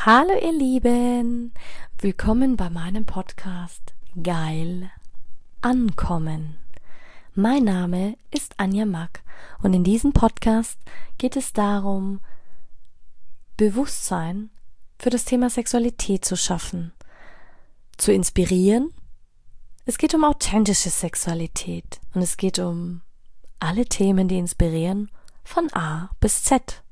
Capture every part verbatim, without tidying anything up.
Hallo ihr Lieben, willkommen bei meinem Podcast Geil Ankommen. Mein Name ist Anja Mack und in diesem Podcast geht es darum, Bewusstsein für das Thema Sexualität zu schaffen, zu inspirieren. Es geht um authentische Sexualität und es geht um alle Themen, die inspirieren, von A bis Z.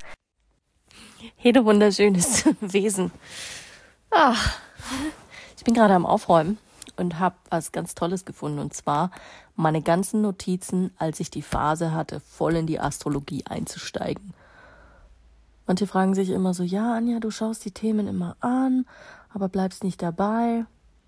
Jede wunderschönes Wesen. Ach, ich bin gerade am Aufräumen und habe was ganz Tolles gefunden. Und zwar meine ganzen Notizen, als ich die Phase hatte, voll in die Astrologie einzusteigen. Manche fragen sich immer so, ja Anja, du schaust die Themen immer an, aber bleibst nicht dabei.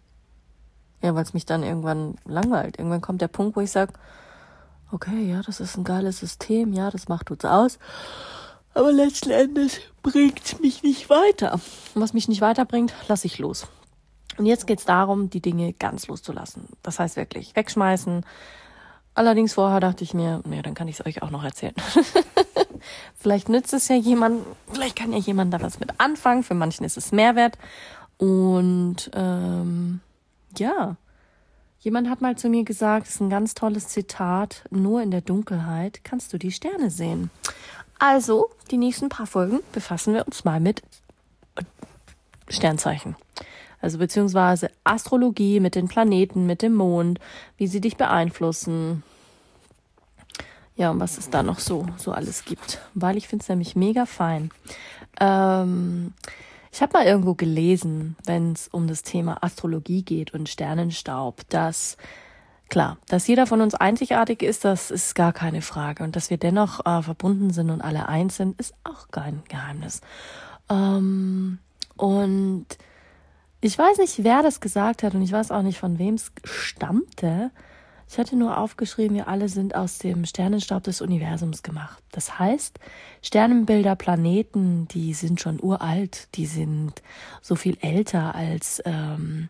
Ja, weil es mich dann irgendwann langweilt. Irgendwann kommt der Punkt, wo ich sage, okay, ja, das ist ein geiles System, ja, das macht uns aus. Aber letzten Endes bringt mich nicht weiter. Und was mich nicht weiterbringt, lasse ich los. Und jetzt geht es darum, die Dinge ganz loszulassen. Das heißt wirklich wegschmeißen. Allerdings vorher dachte ich mir, nee, dann kann ich es euch auch noch erzählen. Vielleicht nützt es ja jemand, vielleicht kann ja jemand da was mit anfangen. Für manchen ist es Mehrwert. Und ähm, ja, jemand hat mal zu mir gesagt, das ist ein ganz tolles Zitat, nur in der Dunkelheit kannst du die Sterne sehen. Also, die nächsten paar Folgen befassen wir uns mal mit Sternzeichen. Also beziehungsweise Astrologie mit den Planeten, mit dem Mond, wie sie dich beeinflussen. Ja, und was es da noch so, so alles gibt. Weil ich finde es nämlich mega fein. Ähm, ich habe mal irgendwo gelesen, wenn es um das Thema Astrologie geht und Sternenstaub, dass Klar, dass jeder von uns einzigartig ist, das ist gar keine Frage. Und dass wir dennoch äh, verbunden sind und alle eins sind, ist auch kein Geheimnis. Ähm, und ich weiß nicht, wer das gesagt hat und ich weiß auch nicht, von wem es stammte. Ich hatte nur aufgeschrieben, wir alle sind aus dem Sternenstaub des Universums gemacht. Das heißt, Sternenbilder, Planeten, die sind schon uralt, die sind so viel älter als, ähm,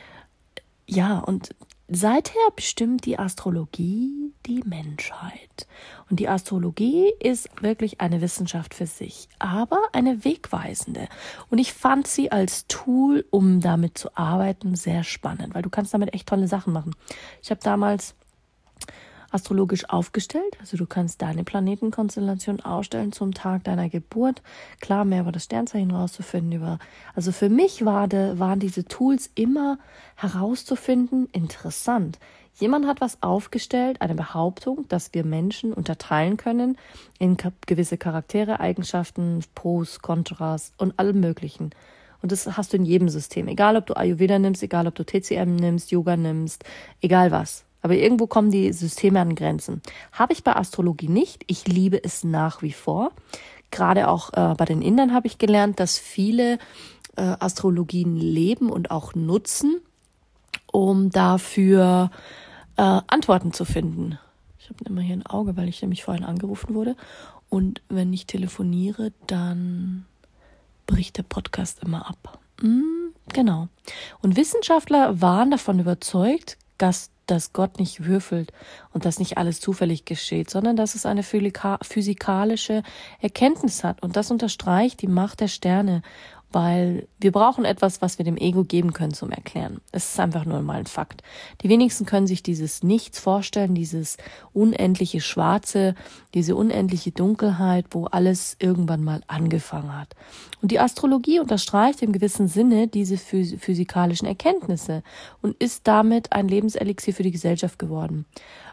ja, und seither bestimmt die Astrologie die Menschheit. Und die Astrologie ist wirklich eine Wissenschaft für sich, aber eine wegweisende. Und ich fand sie als Tool, um damit zu arbeiten, sehr spannend, weil du kannst damit echt tolle Sachen machen. Ich habe damals astrologisch aufgestellt, also du kannst deine Planetenkonstellation ausstellen zum Tag deiner Geburt. Klar, mehr über das Sternzeichen rauszufinden. Über, also für mich war de, waren diese Tools immer herauszufinden, interessant. Jemand hat was aufgestellt, eine Behauptung, dass wir Menschen unterteilen können in gewisse Charaktere, Eigenschaften, Pros, Kontras und allem Möglichen. Und das hast du in jedem System. Egal, ob du Ayurveda nimmst, egal, ob du T C M nimmst, Yoga nimmst, egal was. Aber irgendwo kommen die Systeme an Grenzen. Habe ich bei Astrologie nicht. Ich liebe es nach wie vor. Gerade auch äh, bei den Indern habe ich gelernt, dass viele äh, Astrologien leben und auch nutzen, um dafür äh, Antworten zu finden. Ich habe immer hier ein Auge, weil ich nämlich vorhin angerufen wurde. Und wenn ich telefoniere, dann bricht der Podcast immer ab. Mm, genau. Und Wissenschaftler waren davon überzeugt, dass dass Gott nicht würfelt und dass nicht alles zufällig geschieht, sondern dass es eine physikalische Erkenntnis hat. Und das unterstreicht die Macht der Sterne, weil wir brauchen etwas, was wir dem Ego geben können zum Erklären. Es ist einfach nur mal ein Fakt. Die wenigsten können sich dieses Nichts vorstellen, dieses unendliche Schwarze, diese unendliche Dunkelheit, wo alles irgendwann mal angefangen hat. Und die Astrologie unterstreicht im gewissen Sinne diese phys- physikalischen Erkenntnisse und ist damit ein Lebenselixier für die Gesellschaft geworden.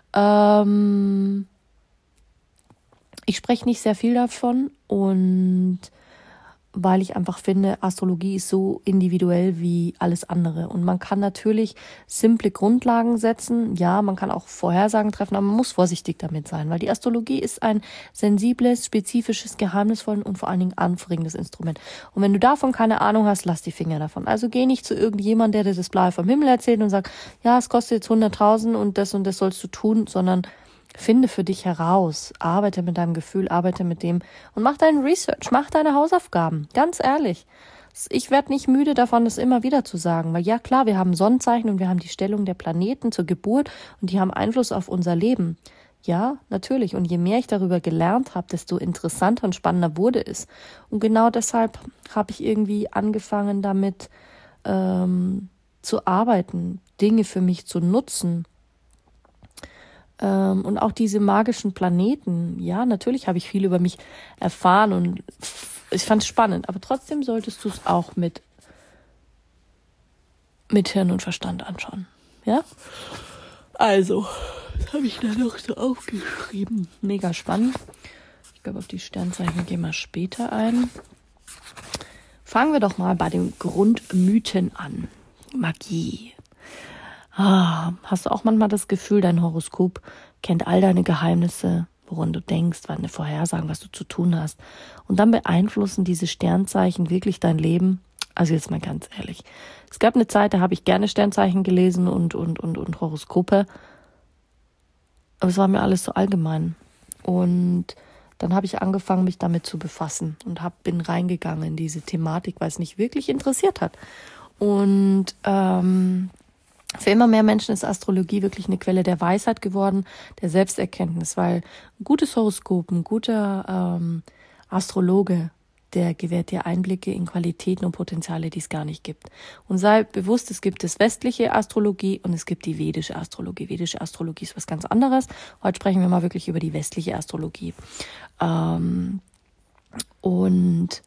Ähm, ich spreche nicht sehr viel davon und weil ich einfach finde, Astrologie ist so individuell wie alles andere. Und man kann natürlich simple Grundlagen setzen. Ja, man kann auch Vorhersagen treffen, aber man muss vorsichtig damit sein, weil die Astrologie ist ein sensibles, spezifisches, geheimnisvolles und vor allen Dingen anregendes Instrument. Und wenn du davon keine Ahnung hast, lass die Finger davon. Also geh nicht zu irgendjemandem, der dir das Blaue vom Himmel erzählt und sagt, ja, es kostet jetzt hunderttausend und das und das sollst du tun, sondern finde für dich heraus, arbeite mit deinem Gefühl, arbeite mit dem und mach deinen Research, mach deine Hausaufgaben, ganz ehrlich. Ich werde nicht müde davon, das immer wieder zu sagen, weil ja klar, wir haben Sonnenzeichen und wir haben die Stellung der Planeten zur Geburt und die haben Einfluss auf unser Leben. Ja, natürlich. Und je mehr ich darüber gelernt habe, desto interessanter und spannender wurde es. Und genau deshalb habe ich irgendwie angefangen, damit ähm, zu arbeiten, Dinge für mich zu nutzen. Ähm, und auch diese magischen Planeten. Ja, natürlich habe ich viel über mich erfahren und ich fand es spannend. Aber trotzdem solltest du es auch mit, mit Hirn und Verstand anschauen. Ja? Also, das habe ich da noch so aufgeschrieben. Mega spannend. Ich glaube, auf die Sternzeichen gehen wir später ein. Fangen wir doch mal bei den Grundmythen an. Magie. Ah, hast du auch manchmal das Gefühl, dein Horoskop kennt all deine Geheimnisse, woran du denkst, deine Vorhersagen, was du zu tun hast. Und dann beeinflussen diese Sternzeichen wirklich dein Leben? Also jetzt mal ganz ehrlich. Es gab eine Zeit, da habe ich gerne Sternzeichen gelesen und, und, und, und Horoskope. Aber es war mir alles so allgemein. Und dann habe ich angefangen, mich damit zu befassen und hab, bin reingegangen in diese Thematik, weil es mich wirklich interessiert hat. Und ähm, für immer mehr Menschen ist Astrologie wirklich eine Quelle der Weisheit geworden, der Selbsterkenntnis, weil ein gutes Horoskop, ein guter ähm, Astrologe, der gewährt dir Einblicke in Qualitäten und Potenziale, die es gar nicht gibt. Und sei bewusst, es gibt das westliche Astrologie und es gibt die vedische Astrologie. Vedische Astrologie ist was ganz anderes. Heute sprechen wir mal wirklich über die westliche Astrologie. Ähm, und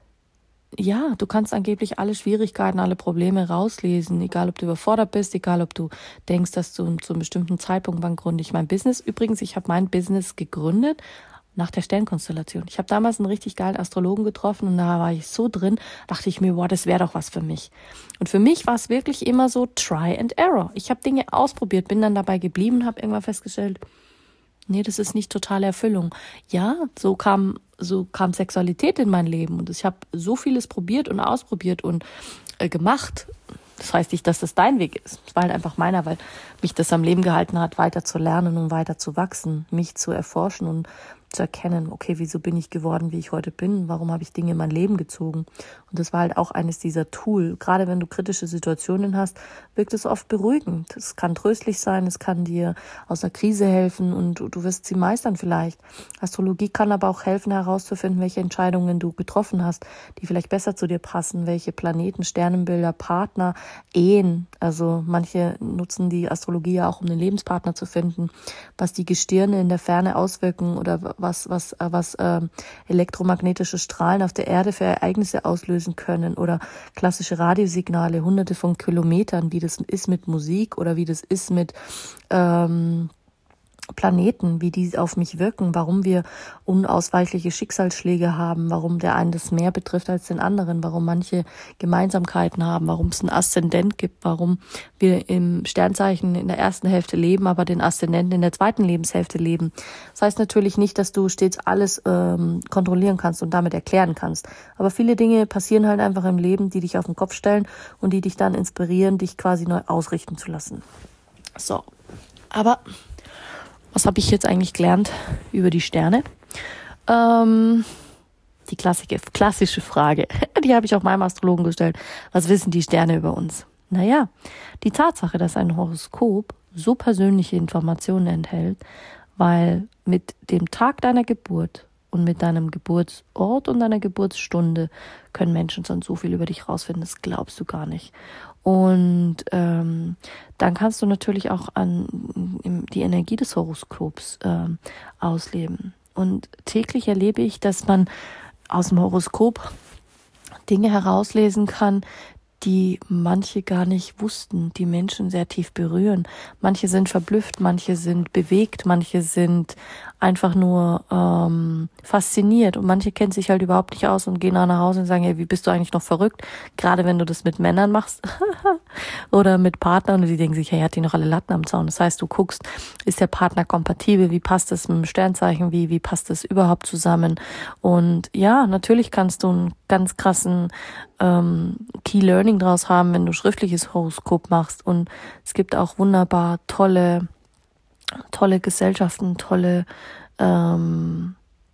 ja, du kannst angeblich alle Schwierigkeiten, alle Probleme rauslesen, egal ob du überfordert bist, egal ob du denkst, dass du zu einem bestimmten Zeitpunkt, wann gründe ich mein Business. Übrigens, ich habe mein Business gegründet nach der Sternkonstellation. Ich habe damals einen richtig geilen Astrologen getroffen und da war ich so drin, dachte ich mir, wow, das wäre doch was für mich. Und für mich war es wirklich immer so Try and Error. Ich habe Dinge ausprobiert, bin dann dabei geblieben und habe irgendwann festgestellt, nee, das ist nicht totale Erfüllung. Ja, so kam so kam Sexualität in mein Leben und ich habe so vieles probiert und ausprobiert und äh, gemacht. Das heißt nicht, dass das dein Weg ist. Es war halt einfach meiner, weil mich das am Leben gehalten hat, weiter zu lernen und weiter zu wachsen, mich zu erforschen und zu erkennen, okay, wieso bin ich geworden, wie ich heute bin, warum habe ich Dinge in mein Leben gezogen. Und das war halt auch eines dieser Tool. Gerade wenn du kritische Situationen hast, wirkt es oft beruhigend. Es kann tröstlich sein, es kann dir aus einer Krise helfen und du wirst sie meistern vielleicht. Astrologie kann aber auch helfen, herauszufinden, welche Entscheidungen du getroffen hast, die vielleicht besser zu dir passen, welche Planeten, Sternenbilder, Partner, Ehen. Also manche nutzen die Astrologie ja auch, um einen Lebenspartner zu finden, was die Gestirne in der Ferne auswirken oder was was was äh, elektromagnetische Strahlen auf der Erde für Ereignisse auslösen können oder klassische Radiosignale, hunderte von Kilometern, wie das ist mit Musik oder wie das ist mit ähm, Planeten, wie die auf mich wirken, warum wir unausweichliche Schicksalsschläge haben, warum der einen das mehr betrifft als den anderen, warum manche Gemeinsamkeiten haben, warum es einen Aszendent gibt, warum wir im Sternzeichen in der ersten Hälfte leben, aber den Aszendenten in der zweiten Lebenshälfte leben. Das heißt natürlich nicht, dass du stets alles ähm, kontrollieren kannst und damit erklären kannst, aber viele Dinge passieren halt einfach im Leben, die dich auf den Kopf stellen und die dich dann inspirieren, dich quasi neu ausrichten zu lassen. So, aber was habe ich jetzt eigentlich gelernt über die Sterne? Ähm, die klassische, klassische Frage, die habe ich auch meinem Astrologen gestellt. Was wissen die Sterne über uns? Naja, die Tatsache, dass ein Horoskop so persönliche Informationen enthält, weil mit dem Tag deiner Geburt und mit deinem Geburtsort und deiner Geburtsstunde können Menschen schon so viel über dich rausfinden, das glaubst du gar nicht. Und ähm, dann kannst du natürlich auch an die Energie des Horoskops ähm, ausleben. Und täglich erlebe ich, dass man aus dem Horoskop Dinge herauslesen kann, die manche gar nicht wussten, die Menschen sehr tief berühren. Manche sind verblüfft, manche sind bewegt, manche sind einfach nur ähm, fasziniert und manche kennen sich halt überhaupt nicht aus und gehen nach Hause und sagen, hey, wie bist du eigentlich noch verrückt? Gerade wenn du das mit Männern machst oder mit Partnern und die denken sich, hey, hat die noch alle Latten am Zaun? Das heißt, du guckst, ist der Partner kompatibel? Wie passt das mit dem Sternzeichen? Wie, wie passt das überhaupt zusammen? Und ja, natürlich kannst du einen ganz krassen ähm, Key Learning draus haben, wenn du schriftliches Horoskop machst. Und es gibt auch wunderbar tolle, tolle Gesellschaften, tolle ähm,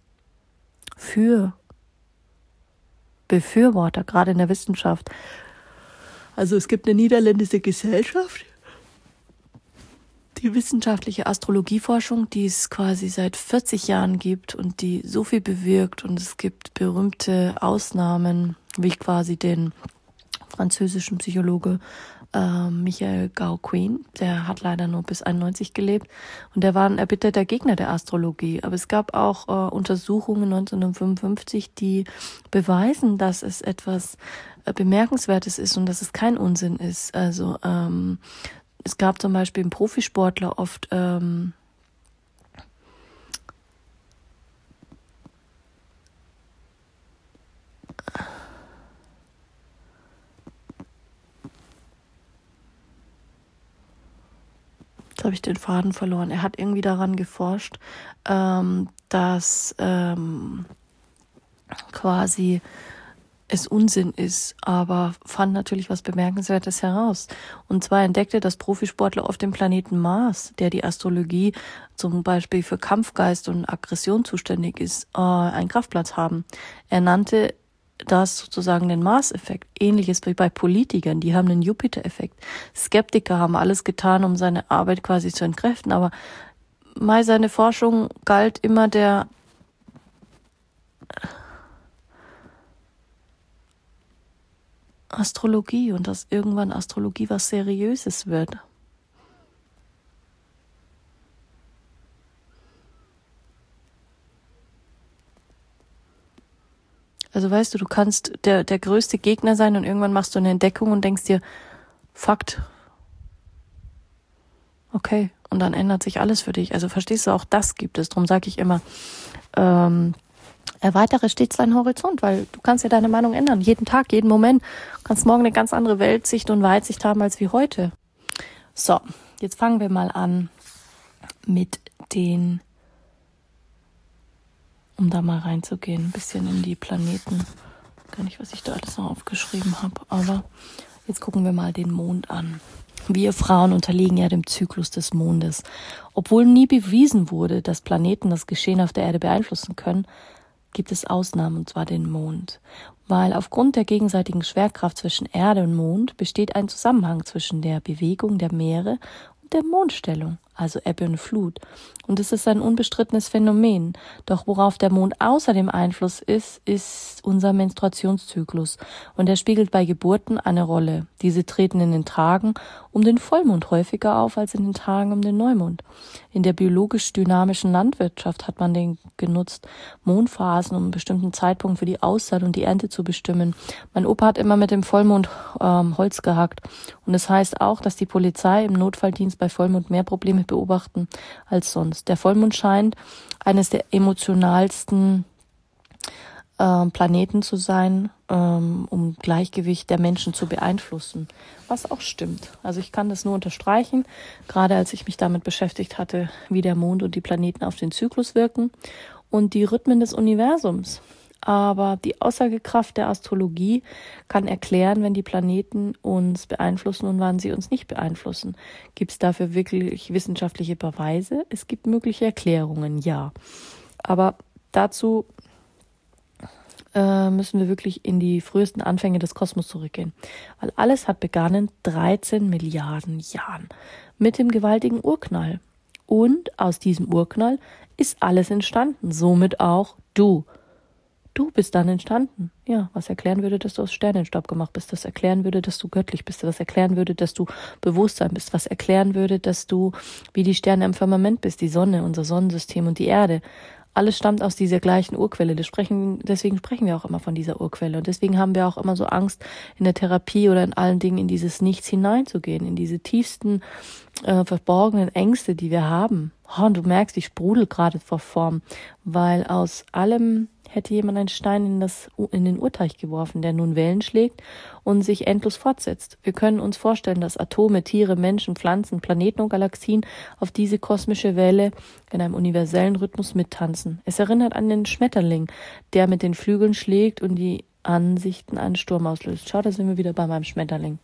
für Befürworter, gerade in der Wissenschaft. Also es gibt eine niederländische Gesellschaft, die wissenschaftliche Astrologieforschung, die es quasi seit vierzig Jahren gibt und die so viel bewirkt, und es gibt berühmte Ausnahmen, wie quasi den französischen Psychologe äh, Michael Gauquin, der hat leider nur bis einundneunzig gelebt, und der war ein erbitterter Gegner der Astrologie. Aber es gab auch äh, Untersuchungen neunzehnhundertfünfundfünfzig, die beweisen, dass es etwas äh, Bemerkenswertes ist und dass es kein Unsinn ist. Also ähm, es gab zum Beispiel im Profisportler oft ähm, jetzt habe ich den Faden verloren. Er hat irgendwie daran geforscht, ähm, dass ähm, quasi es Unsinn ist, aber fand natürlich was Bemerkenswertes heraus. Und zwar entdeckte das Profisportler auf dem Planeten Mars, der die Astrologie zum Beispiel für Kampfgeist und Aggression zuständig ist, äh, einen Kraftplatz haben. Er nannte das sozusagen den Mars-Effekt. Ähnliches wie bei Politikern, die haben den Jupiter-Effekt. Skeptiker haben alles getan, um seine Arbeit quasi zu entkräften, aber Mai, seine Forschung galt immer der Astrologie und dass irgendwann Astrologie was Seriöses wird. Also weißt du, du kannst der, der größte Gegner sein und irgendwann machst du eine Entdeckung und denkst dir, Fakt. Okay, und dann ändert sich alles für dich. Also verstehst du, auch das gibt es. Darum sage ich immer, ähm, erweitere stets deinen Horizont, weil du kannst ja deine Meinung ändern. Jeden Tag, jeden Moment. Du kannst morgen eine ganz andere Weltsicht und Weitsicht haben als wie heute. So, jetzt fangen wir mal an mit den, um da mal reinzugehen, ein bisschen in die Planeten. Gar nicht, was ich da alles noch aufgeschrieben habe, aber jetzt gucken wir mal den Mond an. Wir Frauen unterliegen ja dem Zyklus des Mondes. Obwohl nie bewiesen wurde, dass Planeten das Geschehen auf der Erde beeinflussen können, gibt es Ausnahmen, und zwar den Mond. Weil aufgrund der gegenseitigen Schwerkraft zwischen Erde und Mond besteht ein Zusammenhang zwischen der Bewegung der Meere und der Mondstellung, also Ebbe und Flut. Und es ist ein unbestrittenes Phänomen. Doch worauf der Mond außerdem Einfluss ist, ist unser Menstruationszyklus. Und er spiegelt bei Geburten eine Rolle. Diese treten in den Tagen um den Vollmond häufiger auf als in den Tagen um den Neumond. In der biologisch dynamischen Landwirtschaft hat man den genutzt, Mondphasen um einen bestimmten Zeitpunkt für die Aussaat und die Ernte zu bestimmen. Mein Opa hat immer mit dem Vollmond ähm, Holz gehackt. Und es das heißt auch, dass die Polizei im Notfalldienst bei Vollmond mehr Probleme beobachten als sonst. Der Vollmond scheint eines der emotionalsten äh, Planeten zu sein, ähm, um Gleichgewicht der Menschen zu beeinflussen. Was auch stimmt. Also ich kann das nur unterstreichen, gerade als ich mich damit beschäftigt hatte, wie der Mond und die Planeten auf den Zyklus wirken und die Rhythmen des Universums. Aber die Aussagekraft der Astrologie kann erklären, wenn die Planeten uns beeinflussen und wann sie uns nicht beeinflussen. Gibt es dafür wirklich wissenschaftliche Beweise? Es gibt mögliche Erklärungen, ja. Aber dazu äh, müssen wir wirklich in die frühesten Anfänge des Kosmos zurückgehen. Weil alles hat begonnen dreizehn Milliarden Jahren mit dem gewaltigen Urknall. Und aus diesem Urknall ist alles entstanden, somit auch du. Du bist dann entstanden. Ja, was erklären würde, dass du aus Sternenstaub gemacht bist. Das erklären würde, dass du göttlich bist. Was erklären würde, dass du Bewusstsein bist. Was erklären würde, dass du wie die Sterne im Firmament bist, die Sonne, unser Sonnensystem und die Erde. Alles stammt aus dieser gleichen Urquelle. Das sprechen, deswegen sprechen wir auch immer von dieser Urquelle. Und deswegen haben wir auch immer so Angst, in der Therapie oder in allen Dingen in dieses Nichts hineinzugehen, in diese tiefsten, äh, verborgenen Ängste, die wir haben. Oh, und du merkst, ich sprudel gerade vor Form, weil aus allem hätte jemand einen Stein in, das, in den Urteich geworfen, der nun Wellen schlägt und sich endlos fortsetzt. Wir können uns vorstellen, dass Atome, Tiere, Menschen, Pflanzen, Planeten und Galaxien auf diese kosmische Welle in einem universellen Rhythmus mittanzen. Es erinnert an den Schmetterling, der mit den Flügeln schlägt und die Ansichten einen Sturm auslöst. Schau, da sind wir wieder bei meinem Schmetterling.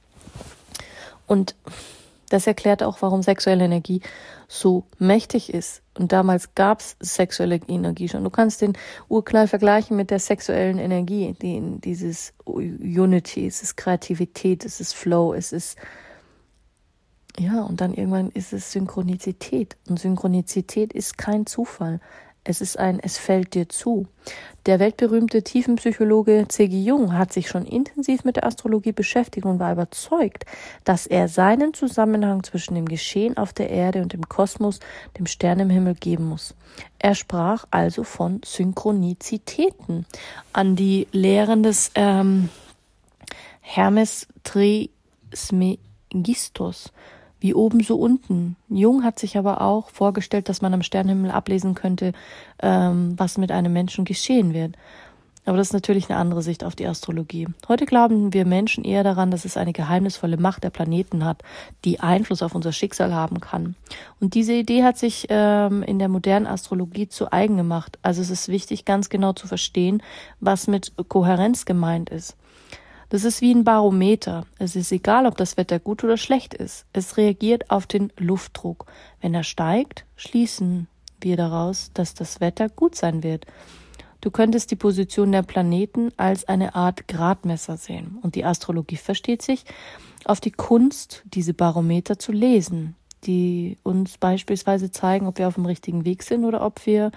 Und das erklärt auch, warum sexuelle Energie so mächtig ist. Und damals gab es sexuelle Energie schon. Du kannst den Urknall vergleichen mit der sexuellen Energie. Die, dieses Unity, es ist Kreativität, es ist Flow, es ist Ja, und dann irgendwann ist es Synchronizität. Und Synchronizität ist kein Zufall. Es ist ein, es fällt dir zu. Der weltberühmte Tiefenpsychologe C G Jung hat sich schon intensiv mit der Astrologie beschäftigt und war überzeugt, dass er seinen Zusammenhang zwischen dem Geschehen auf der Erde und dem Kosmos, dem Sternenhimmel geben muss. Er sprach also von Synchronizitäten. An die Lehren des ähm, Hermes Trismegistos. Wie oben, so unten. Jung hat sich aber auch vorgestellt, dass man am Sternenhimmel ablesen könnte, ähm, was mit einem Menschen geschehen wird. Aber das ist natürlich eine andere Sicht auf die Astrologie. Heute glauben wir Menschen eher daran, dass es eine geheimnisvolle Macht der Planeten hat, die Einfluss auf unser Schicksal haben kann. Und diese Idee hat sich ähm, in der modernen Astrologie zu eigen gemacht. Also es ist wichtig, ganz genau zu verstehen, was mit Kohärenz gemeint ist. Das ist wie ein Barometer. Es ist egal, ob das Wetter gut oder schlecht ist. Es reagiert auf den Luftdruck. Wenn er steigt, schließen wir daraus, dass das Wetter gut sein wird. Du könntest die Position der Planeten als eine Art Gradmesser sehen. Und die Astrologie versteht sich auf die Kunst, diese Barometer zu lesen, die uns beispielsweise zeigen, ob wir auf dem richtigen Weg sind oder ob wir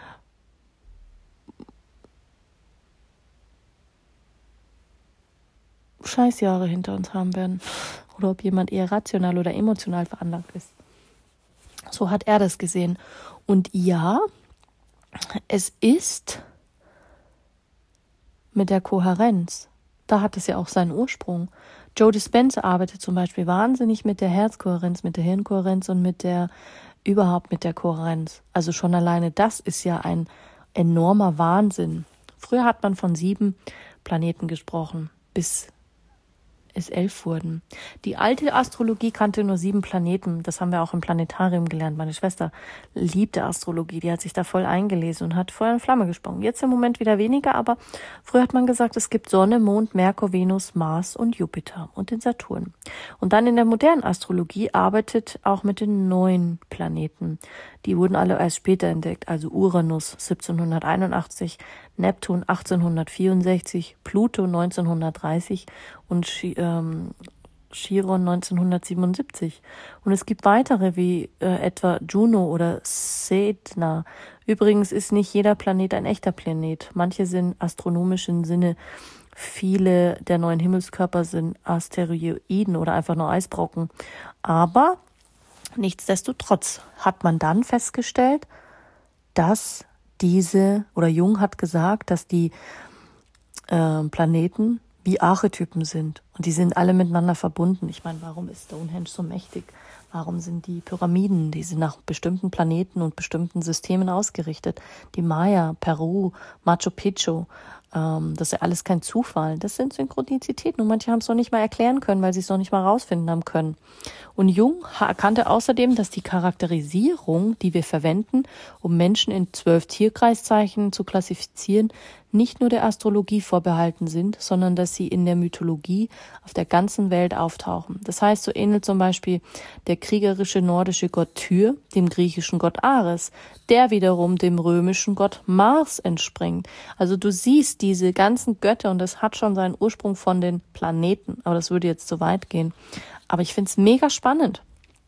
Scheißjahre hinter uns haben werden. Oder ob jemand eher rational oder emotional veranlagt ist. So hat er das gesehen. Und ja, es ist mit der Kohärenz. Da hat es ja auch seinen Ursprung. Joe Dispenza arbeitet zum Beispiel wahnsinnig mit der Herzkohärenz, mit der Hirnkohärenz und mit der, überhaupt mit der Kohärenz. Also schon alleine das ist ja ein enormer Wahnsinn. Früher hat man von sieben Planeten gesprochen, bis es elf wurden. Die alte Astrologie kannte nur sieben Planeten. Das haben wir auch im Planetarium gelernt. Meine Schwester liebte Astrologie. Die hat sich da voll eingelesen und hat Feuer und Flamme gesprungen. Jetzt im Moment wieder weniger, aber früher hat man gesagt, es gibt Sonne, Mond, Merkur, Venus, Mars und Jupiter und den Saturn. Und dann in der modernen Astrologie arbeitet auch mit den neuen Planeten. Die wurden alle erst später entdeckt, also Uranus siebzehnhunderteinundachtzig, Neptun achtzehnhundertvierundsechzig, Pluto neunzehnhundertdreißig und ähm, Chiron neunzehnhundertsiebenundsiebzig. Und es gibt weitere wie äh, etwa Juno oder Sedna. Übrigens ist nicht jeder Planet ein echter Planet. Manche sind astronomisch im Sinne, viele der neuen Himmelskörper sind Asteroiden oder einfach nur Eisbrocken. Aber nichtsdestotrotz hat man dann festgestellt, dass diese, oder Jung hat gesagt, dass die äh, Planeten wie Archetypen sind. Und die sind alle miteinander verbunden. Ich meine, warum ist Stonehenge so mächtig? Warum sind die Pyramiden, die sind nach bestimmten Planeten und bestimmten Systemen ausgerichtet? Die Maya, Peru, Machu Picchu, ähm, das ist ja alles kein Zufall. Das sind Synchronizitäten und manche haben es noch nicht mal erklären können, weil sie es noch nicht mal rausfinden haben können. Und Jung erkannte außerdem, dass die Charakterisierung, die wir verwenden, um Menschen in zwölf Tierkreiszeichen zu klassifizieren, nicht nur der Astrologie vorbehalten sind, sondern dass sie in der Mythologie auf der ganzen Welt auftauchen. Das heißt, so ähnelt zum Beispiel der kriegerische nordische Gott Tyr dem griechischen Gott Ares, der wiederum dem römischen Gott Mars entspringt. Also du siehst diese ganzen Götter und das hat schon seinen Ursprung von den Planeten, aber das würde jetzt zu weit gehen. Aber ich finde es mega spannend.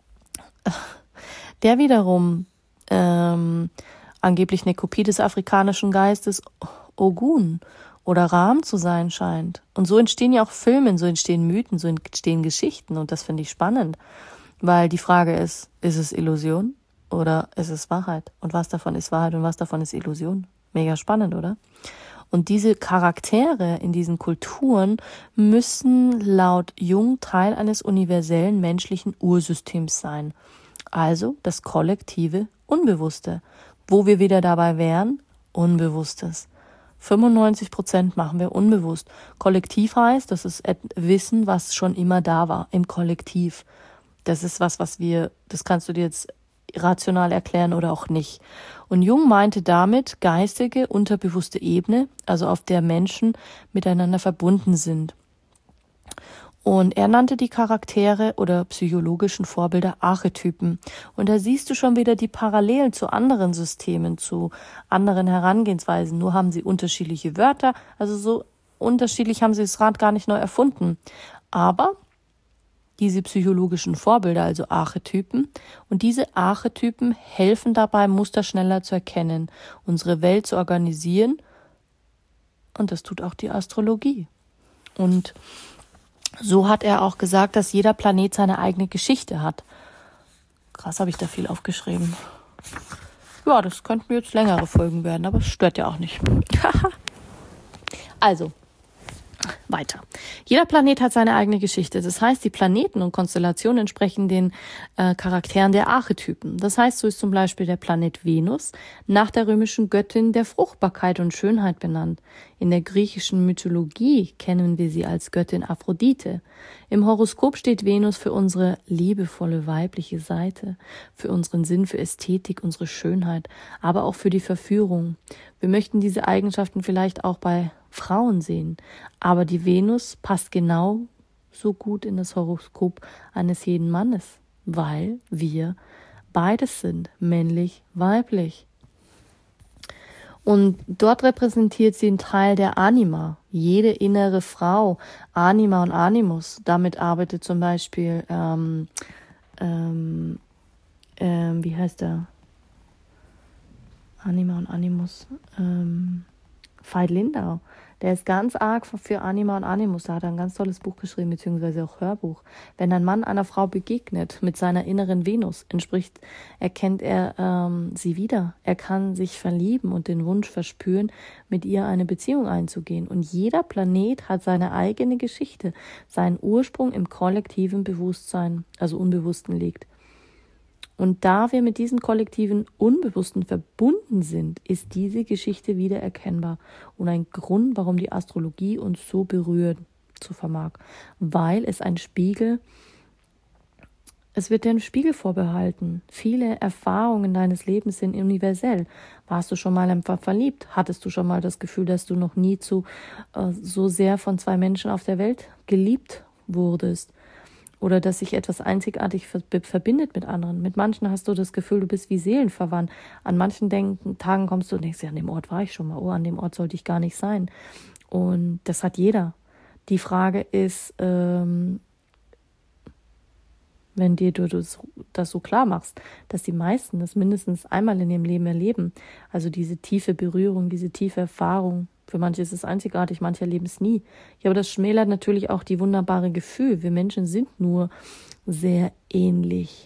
Der wiederum ähm, angeblich eine Kopie des afrikanischen Geistes Ogun oder Ram zu sein scheint. Und so entstehen ja auch Filme, so entstehen Mythen, so entstehen Geschichten und das finde ich spannend, weil die Frage ist, ist es Illusion oder ist es Wahrheit? Und was davon ist Wahrheit und was davon ist Illusion? Mega spannend, oder? Und diese Charaktere in diesen Kulturen müssen laut Jung Teil eines universellen menschlichen Ursystems sein. Also das kollektive Unbewusste. Wo wir wieder dabei wären, Unbewusstes. fünfundneunzig Prozent machen wir unbewusst. Kollektiv heißt, das ist Wissen, was schon immer da war, im Kollektiv. Das ist was, was wir, das kannst du dir jetzt rational erklären oder auch nicht. Und Jung meinte damit geistige, unterbewusste Ebene, also auf der Menschen miteinander verbunden sind. Und er nannte die Charaktere oder psychologischen Vorbilder Archetypen. Und da siehst du schon wieder die Parallelen zu anderen Systemen, zu anderen Herangehensweisen. Nur haben sie unterschiedliche Wörter, also so unterschiedlich haben sie das Rad gar nicht neu erfunden. Aber diese psychologischen Vorbilder, also Archetypen. Und diese Archetypen helfen dabei, Muster schneller zu erkennen, unsere Welt zu organisieren. Und das tut auch die Astrologie. Und so hat er auch gesagt, dass jeder Planet seine eigene Geschichte hat. Krass, habe ich da viel aufgeschrieben. Ja, das könnten jetzt längere Folgen werden, aber es stört ja auch nicht. Also, weiter. Jeder Planet hat seine eigene Geschichte. Das heißt, die Planeten und Konstellationen entsprechen den äh, Charakteren der Archetypen. Das heißt, so ist zum Beispiel der Planet Venus nach der römischen Göttin der Fruchtbarkeit und Schönheit benannt. In der griechischen Mythologie kennen wir sie als Göttin Aphrodite. Im Horoskop steht Venus für unsere liebevolle weibliche Seite, für unseren Sinn für Ästhetik, unsere Schönheit, aber auch für die Verführung. Wir möchten diese Eigenschaften vielleicht auch bei Frauen sehen, aber die Venus passt genau so gut in das Horoskop eines jeden Mannes, weil wir beides sind, männlich, weiblich. Und dort repräsentiert sie einen Teil der Anima, jede innere Frau, Anima und Animus. Damit arbeitet zum Beispiel, ähm, ähm, ähm, wie heißt der? Anima und Animus, ähm, Veit Lindau. Der ist ganz arg für Anima und Animus. Da hat er ein ganz tolles Buch geschrieben, beziehungsweise auch Hörbuch. Wenn ein Mann einer Frau begegnet mit seiner inneren Venus, entspricht, erkennt er ähm, sie wieder. Er kann sich verlieben und den Wunsch verspüren, mit ihr eine Beziehung einzugehen. Und jeder Planet hat seine eigene Geschichte, seinen Ursprung im kollektiven Bewusstsein, also Unbewussten liegt. Und da wir mit diesem kollektiven Unbewussten verbunden sind, ist diese Geschichte wieder erkennbar und ein Grund, warum die Astrologie uns so berühren zu vermag, weil es ein Spiegel, es wird dir ein Spiegel vorbehalten. Viele Erfahrungen deines Lebens sind universell. Warst du schon mal einfach verliebt? Hattest du schon mal das Gefühl, dass du noch nie zu, äh, so sehr von zwei Menschen auf der Welt geliebt wurdest? Oder dass sich etwas einzigartig verbindet mit anderen. Mit manchen hast du das Gefühl, du bist wie seelenverwandt. An manchen denken, Tagen kommst du und denkst, ja, an dem Ort war ich schon mal. Oh, an dem Ort sollte ich gar nicht sein. Und das hat jeder. Die Frage ist, ähm, wenn dir du das, das so klar machst, dass die meisten das mindestens einmal in ihrem Leben erleben. Also diese tiefe Berührung, diese tiefe Erfahrung. Für manche ist es einzigartig, manche erleben es nie. Ja, aber das schmälert natürlich auch die wunderbare Gefühl. Wir Menschen sind nur sehr ähnlich.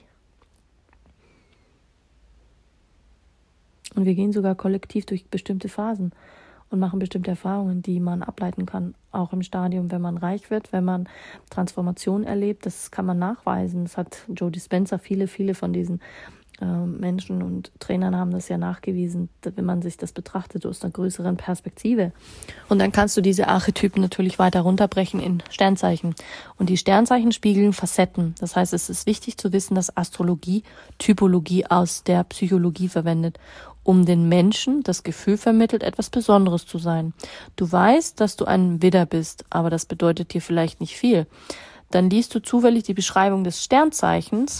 Und wir gehen sogar kollektiv durch bestimmte Phasen und machen bestimmte Erfahrungen, die man ableiten kann. Auch im Stadium, wenn man reich wird, wenn man Transformation erlebt, das kann man nachweisen. Das hat Joe Dispenza, viele, viele von diesen Menschen und Trainern haben das ja nachgewiesen, wenn man sich das betrachtet aus einer größeren Perspektive. Und dann kannst du diese Archetypen natürlich weiter runterbrechen in Sternzeichen. Und die Sternzeichen spiegeln Facetten. Das heißt, es ist wichtig zu wissen, dass Astrologie Typologie aus der Psychologie verwendet, um den Menschen das Gefühl vermittelt, etwas Besonderes zu sein. Du weißt, dass du ein Widder bist, aber das bedeutet dir vielleicht nicht viel. Dann liest du zufällig die Beschreibung des Sternzeichens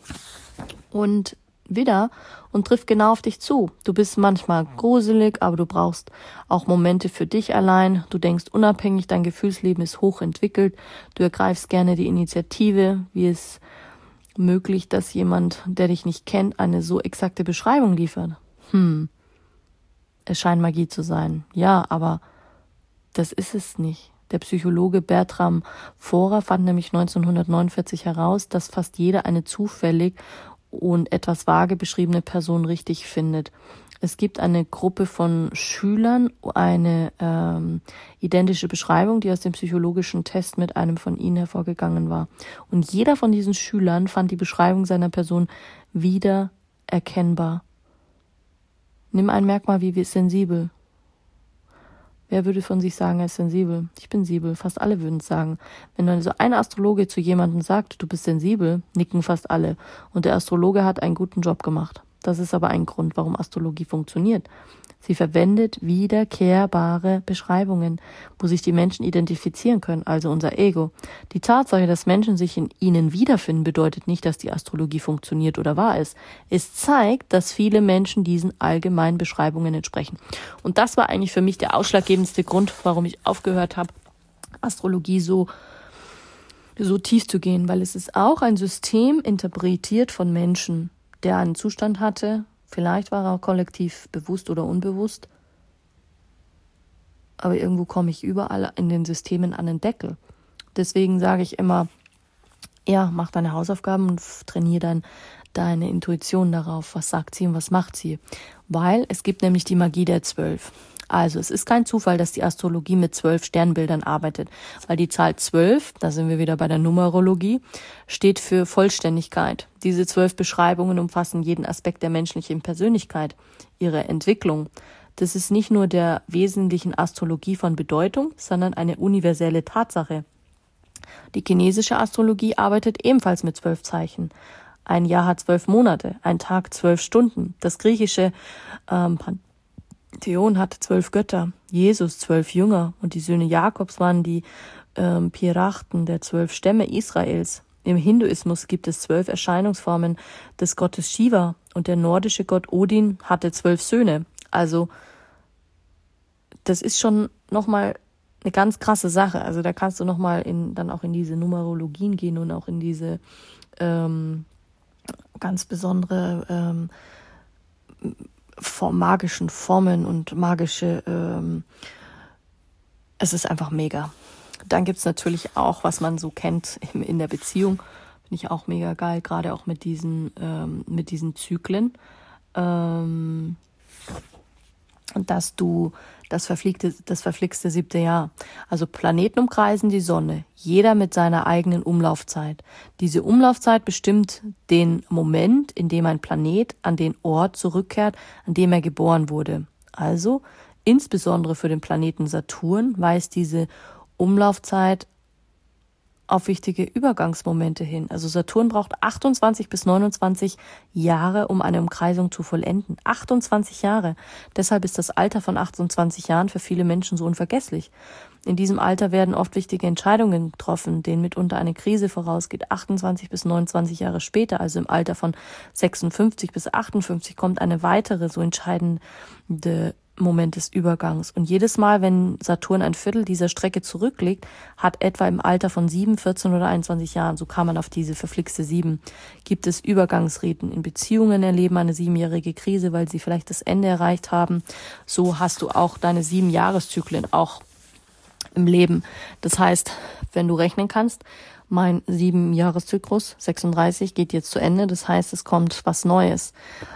und Widder und trifft genau auf dich zu. Du bist manchmal gruselig, aber du brauchst auch Momente für dich allein. Du denkst unabhängig, dein Gefühlsleben ist hochentwickelt. Du ergreifst gerne die Initiative. Wie ist möglich, dass jemand, der dich nicht kennt, eine so exakte Beschreibung liefert? Hm, es scheint Magie zu sein. Ja, aber das ist es nicht. Der Psychologe Bertram Forer fand nämlich neunzehnhundertneunundvierzig heraus, dass fast jeder eine zufällig und etwas vage beschriebene Person richtig findet. Es gibt eine Gruppe von Schülern, eine ähm, identische Beschreibung, die aus dem psychologischen Test mit einem von ihnen hervorgegangen war. Und jeder von diesen Schülern fand die Beschreibung seiner Person wieder erkennbar. Nimm ein Merkmal wie sensibel. Wer würde von sich sagen, er ist sensibel? Ich bin sensibel. Fast alle würden es sagen. Wenn also ein Astrologe zu jemandem sagt, du bist sensibel, nicken fast alle. Und der Astrologe hat einen guten Job gemacht. Das ist aber ein Grund, warum Astrologie funktioniert. Sie verwendet wiederkehrbare Beschreibungen, wo sich die Menschen identifizieren können, also unser Ego. Die Tatsache, dass Menschen sich in ihnen wiederfinden, bedeutet nicht, dass die Astrologie funktioniert oder wahr ist. Es zeigt, dass viele Menschen diesen allgemeinen Beschreibungen entsprechen. Und das war eigentlich für mich der ausschlaggebendste Grund, warum ich aufgehört habe, Astrologie so so tief zu gehen, weil es ist auch ein System interpretiert von Menschen, der einen Zustand hatte, vielleicht war er kollektiv bewusst oder unbewusst, aber irgendwo komme ich überall in den Systemen an den Deckel. Deswegen sage ich immer, ja, mach deine Hausaufgaben und trainiere dein, deine Intuition darauf, was sagt sie und was macht sie. Weil es gibt nämlich die Magie der Zwölf. Also es ist kein Zufall, dass die Astrologie mit zwölf Sternbildern arbeitet, weil die Zahl zwölf, da sind wir wieder bei der Numerologie, steht für Vollständigkeit. Diese zwölf Beschreibungen umfassen jeden Aspekt der menschlichen Persönlichkeit, ihre Entwicklung. Das ist nicht nur der wesentlichen Astrologie von Bedeutung, sondern eine universelle Tatsache. Die chinesische Astrologie arbeitet ebenfalls mit zwölf Zeichen. Ein Jahr hat zwölf Monate, ein Tag zwölf Stunden. Das griechische ähm, Pantheon hatte zwölf Götter, Jesus zwölf Jünger und die Söhne Jakobs waren die ähm, Pirachten der zwölf Stämme Israels. Im Hinduismus gibt es zwölf Erscheinungsformen des Gottes Shiva und der nordische Gott Odin hatte zwölf Söhne. Also das ist schon nochmal eine ganz krasse Sache. Also da kannst du nochmal in, dann auch in diese Numerologien gehen und auch in diese ähm, ganz besondere ähm, magischen Formen und magische, ähm, es ist einfach mega. Dann gibt's natürlich auch, was man so kennt in, in der Beziehung, finde ich auch mega geil, gerade auch mit diesen, ähm, mit diesen Zyklen, ähm, dass du das verfliegte, das verflixte siebte Jahr. Also Planeten umkreisen die Sonne, jeder mit seiner eigenen Umlaufzeit. Diese Umlaufzeit bestimmt den Moment, in dem ein Planet an den Ort zurückkehrt, an dem er geboren wurde. Also insbesondere für den Planeten Saturn weist diese Umlaufzeit auf wichtige Übergangsmomente hin. Also Saturn braucht achtundzwanzig bis neunundzwanzig Jahre, um eine Umkreisung zu vollenden. achtundzwanzig Jahre. Deshalb ist das Alter von achtundzwanzig Jahren für viele Menschen so unvergesslich. In diesem Alter werden oft wichtige Entscheidungen getroffen, denen mitunter eine Krise vorausgeht. achtundzwanzig bis neunundzwanzig Jahre später, also im Alter von sechsundfünfzig bis achtundfünfzig, kommt eine weitere so entscheidende Moment des Übergangs. Und jedes Mal, wenn Saturn ein Viertel dieser Strecke zurücklegt, hat etwa im Alter von sieben, vierzehn oder einundzwanzig Jahren, so kam man auf diese verflixte sieben, gibt es Übergangsriten. In Beziehungen erleben eine siebenjährige Krise, weil sie vielleicht das Ende erreicht haben. So hast du auch deine sieben Jahreszyklen auch im Leben. Das heißt, wenn du rechnen kannst, mein sieben Jahreszyklus, sechsunddreißig, geht jetzt zu Ende. Das heißt, es kommt was Neues.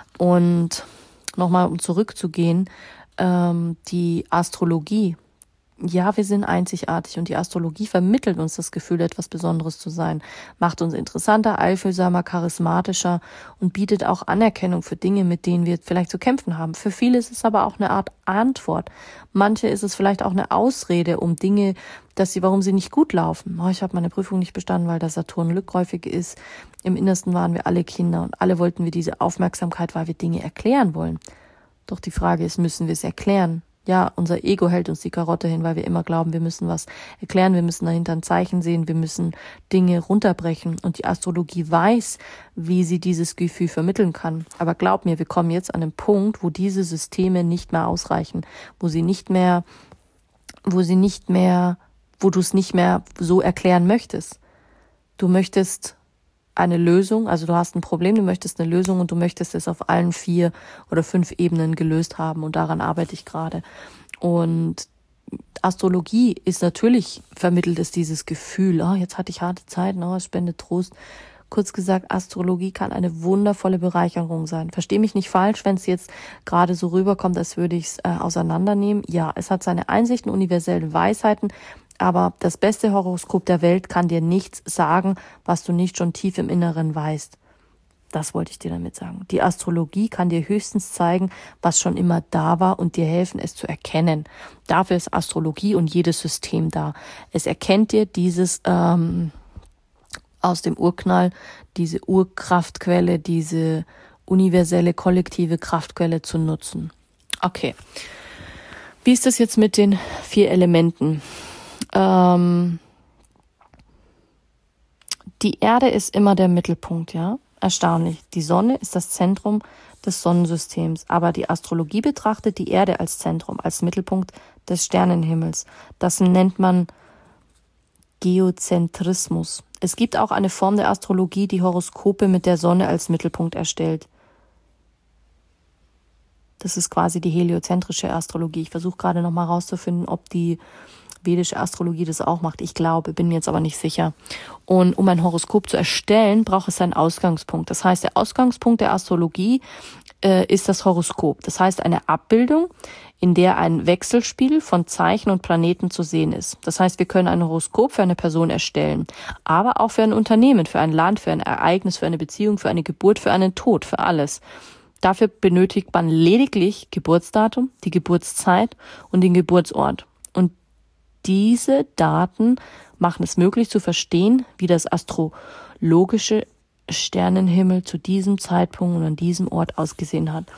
Und nochmal, um zurückzugehen, die Astrologie, ja, wir sind einzigartig und die Astrologie vermittelt uns das Gefühl, etwas Besonderes zu sein, macht uns interessanter, einfühlsamer, charismatischer und bietet auch Anerkennung für Dinge, mit denen wir vielleicht zu kämpfen haben. Für viele ist es aber auch eine Art Antwort. Manche ist es vielleicht auch eine Ausrede, um Dinge, dass sie, warum sie nicht gut laufen. Oh, ich habe meine Prüfung nicht bestanden, weil der Saturn rückläufig ist. Im Innersten waren wir alle Kinder und alle wollten wir diese Aufmerksamkeit, weil wir Dinge erklären wollen. Doch die Frage ist, müssen wir es erklären? Ja, unser Ego hält uns die Karotte hin, weil wir immer glauben, wir müssen was erklären, wir müssen dahinter ein Zeichen sehen, wir müssen Dinge runterbrechen. Und die Astrologie weiß, wie sie dieses Gefühl vermitteln kann. Aber glaub mir, wir kommen jetzt an den Punkt, wo diese Systeme nicht mehr ausreichen, wo sie nicht mehr, wo sie nicht mehr, wo du es nicht mehr so erklären möchtest. Du möchtest eine Lösung, also du hast ein Problem, du möchtest eine Lösung und du möchtest es auf allen vier oder fünf Ebenen gelöst haben und daran arbeite ich gerade. Und Astrologie ist natürlich, vermittelt es dieses Gefühl, oh, jetzt hatte ich harte Zeiten, oh, es spendet Trost. Kurz gesagt, Astrologie kann eine wundervolle Bereicherung sein. Versteh mich nicht falsch, wenn es jetzt gerade so rüberkommt, als würde ich es äh, auseinandernehmen. Ja, es hat seine Einsichten, universelle Weisheiten, aber das beste Horoskop der Welt kann dir nichts sagen, was du nicht schon tief im Inneren weißt. Das wollte ich dir damit sagen. Die Astrologie kann dir höchstens zeigen, was schon immer da war und dir helfen, es zu erkennen. Dafür ist Astrologie und jedes System da. Es erkennt dir dieses ähm, aus dem Urknall, diese Urkraftquelle, diese universelle kollektive Kraftquelle zu nutzen. Okay. Wie ist das jetzt mit den vier Elementen? Ähm, die Erde ist immer der Mittelpunkt, ja. Erstaunlich. Die Sonne ist das Zentrum des Sonnensystems, aber die Astrologie betrachtet die Erde als Zentrum, als Mittelpunkt des Sternenhimmels. Das nennt man Geozentrismus. Es gibt auch eine Form der Astrologie, die Horoskope mit der Sonne als Mittelpunkt erstellt. Das ist quasi die heliozentrische Astrologie. Ich versuche gerade noch mal rauszufinden, ob die vedische Astrologie das auch macht. Ich glaube, bin mir jetzt aber nicht sicher. Und um ein Horoskop zu erstellen, braucht es einen Ausgangspunkt. Das heißt, der Ausgangspunkt der Astrologie äh, ist das Horoskop. Das heißt, eine Abbildung, in der ein Wechselspiel von Zeichen und Planeten zu sehen ist. Das heißt, wir können ein Horoskop für eine Person erstellen, aber auch für ein Unternehmen, für ein Land, für ein Ereignis, für eine Beziehung, für eine Geburt, für einen Tod, für alles. Dafür benötigt man lediglich Geburtsdatum, die Geburtszeit und den Geburtsort. Und diese Daten machen es möglich zu verstehen, wie das astrologische Sternenhimmel zu diesem Zeitpunkt und an diesem Ort ausgesehen hat.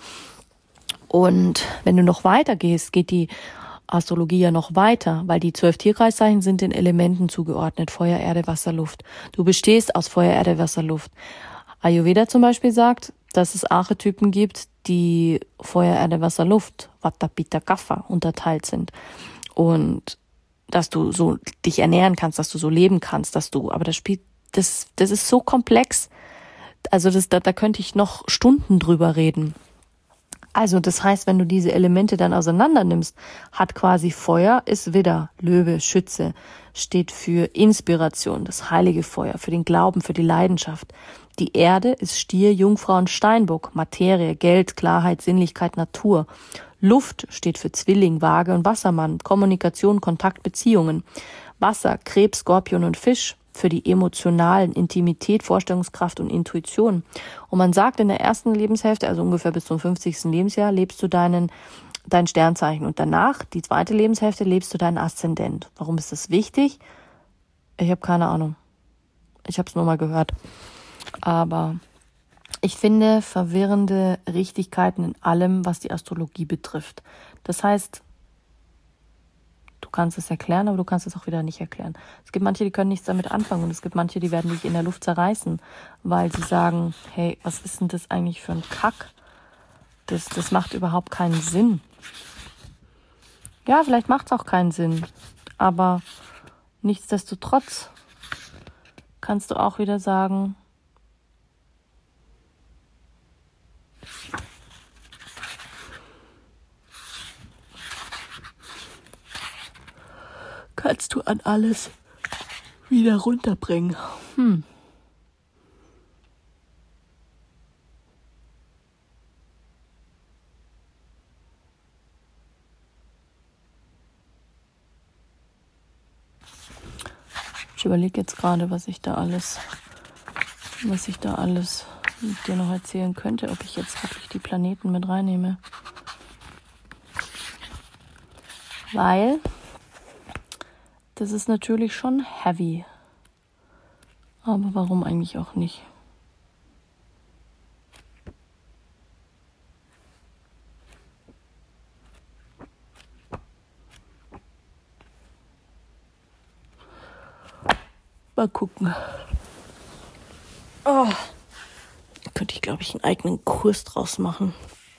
Und wenn du noch weiter gehst, geht die Astrologie ja noch weiter, weil die zwölf Tierkreiszeichen sind den Elementen zugeordnet, Feuer, Erde, Wasser, Luft. Du bestehst aus Feuer, Erde, Wasser, Luft. Ayurveda zum Beispiel sagt, dass es Archetypen gibt, die Feuer, Erde, Wasser, Luft, Vata, Pitta, Kapha unterteilt sind. Und dass du so dich ernähren kannst, dass du so leben kannst, dass du, aber das spielt, das, das ist so komplex. Also das, da, da könnte ich noch Stunden drüber reden. Also das heißt, wenn du diese Elemente dann auseinander nimmst, hat quasi Feuer ist Widder, Löwe, Schütze, steht für Inspiration, das heilige Feuer, für den Glauben, für die Leidenschaft. Die Erde ist Stier, Jungfrau und Steinbock, Materie, Geld, Klarheit, Sinnlichkeit, Natur. Luft steht für Zwilling, Waage und Wassermann, Kommunikation, Kontakt, Beziehungen. Wasser, Krebs, Skorpion und Fisch für die emotionalen Intimität, Vorstellungskraft und Intuition. Und man sagt, in der ersten Lebenshälfte, also ungefähr bis zum fünfzigsten Lebensjahr, lebst du deinen dein Sternzeichen. Und danach, die zweite Lebenshälfte, lebst du deinen Aszendent. Warum ist das wichtig? Ich habe keine Ahnung. Ich habe es nur mal gehört. Aber ich finde verwirrende Richtigkeiten in allem, was die Astrologie betrifft. Das heißt, du kannst es erklären, aber du kannst es auch wieder nicht erklären. Es gibt manche, die können nichts damit anfangen und es gibt manche, die werden dich in der Luft zerreißen, weil sie sagen, hey, was ist denn das eigentlich für ein Kack? Das, das macht überhaupt keinen Sinn. Ja, vielleicht macht es auch keinen Sinn, aber nichtsdestotrotz kannst du auch wieder sagen, kannst du an alles wieder runterbringen. Hm. Ich überlege jetzt gerade, was ich da alles, was ich da alles mit dir noch erzählen könnte, ob ich jetzt wirklich die Planeten mit reinnehme. Weil das ist natürlich schon heavy. Aber warum eigentlich auch nicht? Mal gucken. Oh. Könnte ich, glaube ich, einen eigenen Kurs draus machen.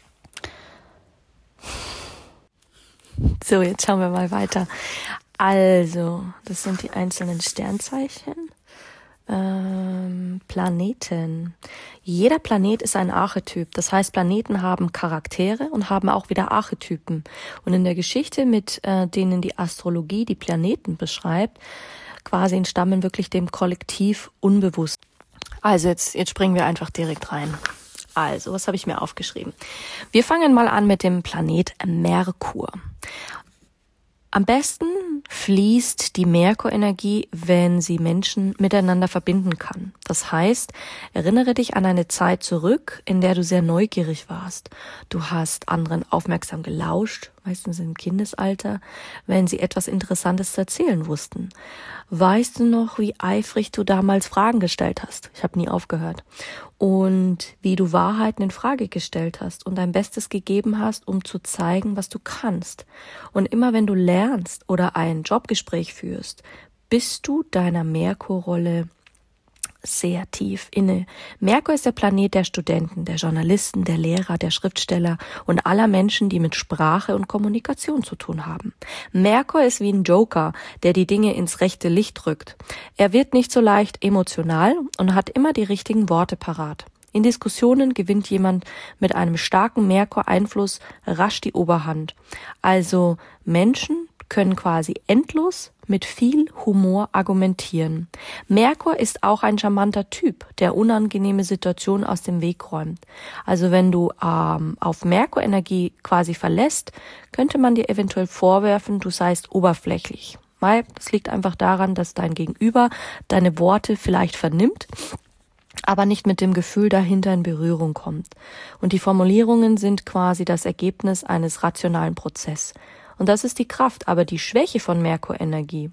So, jetzt schauen wir mal weiter. Also, das sind die einzelnen Sternzeichen. Ähm, Planeten. Jeder Planet ist ein Archetyp. Das heißt, Planeten haben Charaktere und haben auch wieder Archetypen. Und in der Geschichte, mit äh, denen die Astrologie die Planeten beschreibt, quasi entstammen wirklich dem Kollektiv unbewusst. Also jetzt, jetzt springen wir einfach direkt rein. Also, was habe ich mir aufgeschrieben? Wir fangen mal an mit dem Planet Merkur. Am besten fließt die Merkurenergie, wenn sie Menschen miteinander verbinden kann. Das heißt, erinnere dich an eine Zeit zurück, in der du sehr neugierig warst. Du hast anderen aufmerksam gelauscht, meistens im Kindesalter, wenn sie etwas Interessantes zu erzählen wussten. Weißt du noch, wie eifrig du damals Fragen gestellt hast? Ich habe nie aufgehört. Und wie du Wahrheiten in Frage gestellt hast und dein Bestes gegeben hast, um zu zeigen, was du kannst. Und immer wenn du lernst oder ein Jobgespräch führst, bist du deiner Merkurrolle sehr tief inne. Merkur ist der Planet der Studenten, der Journalisten, der Lehrer, der Schriftsteller und aller Menschen, die mit Sprache und Kommunikation zu tun haben. Merkur ist wie ein Joker, der die Dinge ins rechte Licht rückt. Er wird nicht so leicht emotional und hat immer die richtigen Worte parat. In Diskussionen gewinnt jemand mit einem starken Merkur-Einfluss rasch die Oberhand. Also Menschen können quasi endlos mit viel Humor argumentieren. Merkur ist auch ein charmanter Typ, der unangenehme Situationen aus dem Weg räumt. Also wenn du ähm, auf Merkur-Energie quasi verlässt, könnte man dir eventuell vorwerfen, du seist oberflächlich. Weil das liegt einfach daran, dass dein Gegenüber deine Worte vielleicht vernimmt, aber nicht mit dem Gefühl dahinter in Berührung kommt. Und die Formulierungen sind quasi das Ergebnis eines rationalen Prozesses. Und das ist die Kraft, aber die Schwäche von Merkur-Energie.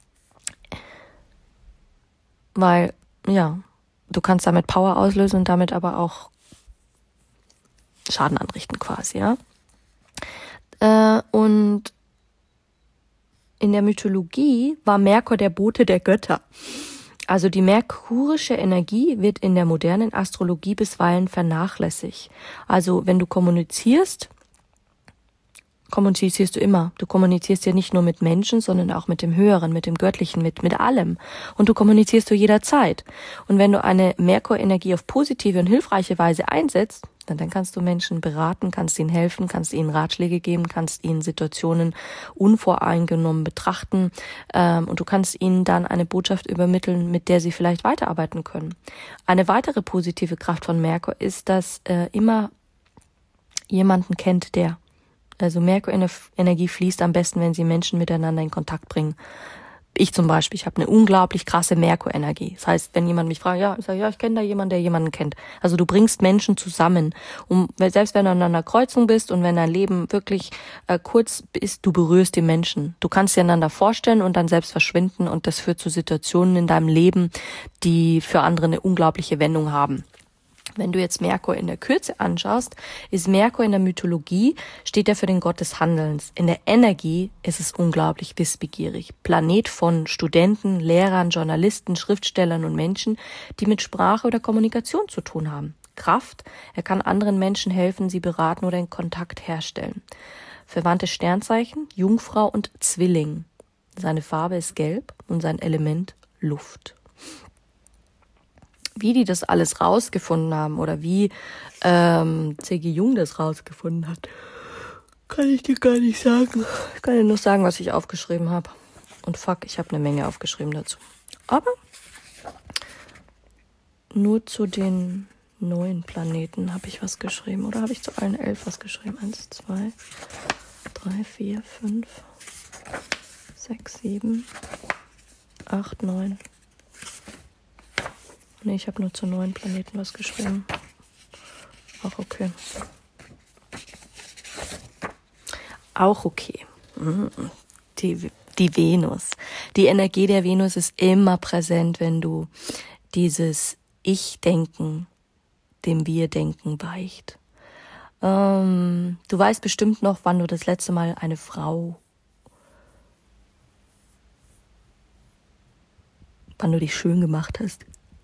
Weil, ja, du kannst damit Power auslösen und damit aber auch Schaden anrichten quasi, ja. Äh, und in der Mythologie war Merkur der Bote der Götter. Also die merkurische Energie wird in der modernen Astrologie bisweilen vernachlässigt. Also wenn du kommunizierst, kommunizierst du immer. Du kommunizierst ja nicht nur mit Menschen, sondern auch mit dem Höheren, mit dem Göttlichen, mit mit allem. Und du kommunizierst du jederzeit. Und wenn du eine Merkur-Energie auf positive und hilfreiche Weise einsetzt, dann, dann kannst du Menschen beraten, kannst ihnen helfen, kannst ihnen Ratschläge geben, kannst ihnen Situationen unvoreingenommen betrachten ähm, und du kannst ihnen dann eine Botschaft übermitteln, mit der sie vielleicht weiterarbeiten können. Eine weitere positive Kraft von Merkur ist, dass äh, immer jemanden kennt, der Also Merkur-Energie fließt am besten, wenn sie Menschen miteinander in Kontakt bringen. Ich zum Beispiel, ich habe eine unglaublich krasse Merkur-Energie. Das heißt, wenn jemand mich fragt, ja, ich sage, ja, ich kenne da jemanden, der jemanden kennt. Also du bringst Menschen zusammen. Und selbst wenn du an einer Kreuzung bist und wenn dein Leben wirklich äh, kurz ist, du berührst die Menschen. Du kannst dir einander vorstellen und dann selbst verschwinden und das führt zu Situationen in deinem Leben, die für andere eine unglaubliche Wendung haben. Wenn du jetzt Merkur in der Kürze anschaust, ist Merkur in der Mythologie, steht er für den Gott des Handelns. In der Energie ist es unglaublich wissbegierig. Planet von Studenten, Lehrern, Journalisten, Schriftstellern und Menschen, die mit Sprache oder Kommunikation zu tun haben. Kraft, er kann anderen Menschen helfen, sie beraten oder in Kontakt herstellen. Verwandte Sternzeichen, Jungfrau und Zwilling. Seine Farbe ist gelb und sein Element Luft. Wie die das alles rausgefunden haben oder wie ähm, C G Jung das rausgefunden hat, kann ich dir gar nicht sagen. Ich kann dir nur sagen, was ich aufgeschrieben habe. Und fuck, ich habe eine Menge aufgeschrieben dazu. Aber nur zu den neuen Planeten habe ich was geschrieben. Oder habe ich zu allen elf was geschrieben? Eins, zwei, drei, vier, fünf, sechs, sieben, acht, neun. Nee, ich habe nur zu neuen Planeten was geschrieben. Auch okay. Auch okay. Die, die Venus. Die Energie der Venus ist immer präsent, wenn du dieses Ich-Denken, dem Wir-Denken weicht. Ähm, du weißt bestimmt noch, wann du das letzte Mal eine Frau, wann du dich schön gemacht hast.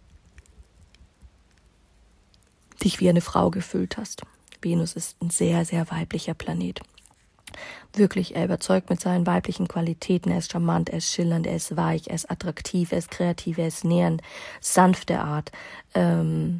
Dich wie eine Frau gefühlt hast. Venus ist ein sehr, sehr weiblicher Planet. Wirklich, er überzeugt mit seinen weiblichen Qualitäten. Er ist charmant, er ist schillernd, er ist weich, er ist attraktiv, er ist kreativ, er ist nähernd, sanfte Art. Ähm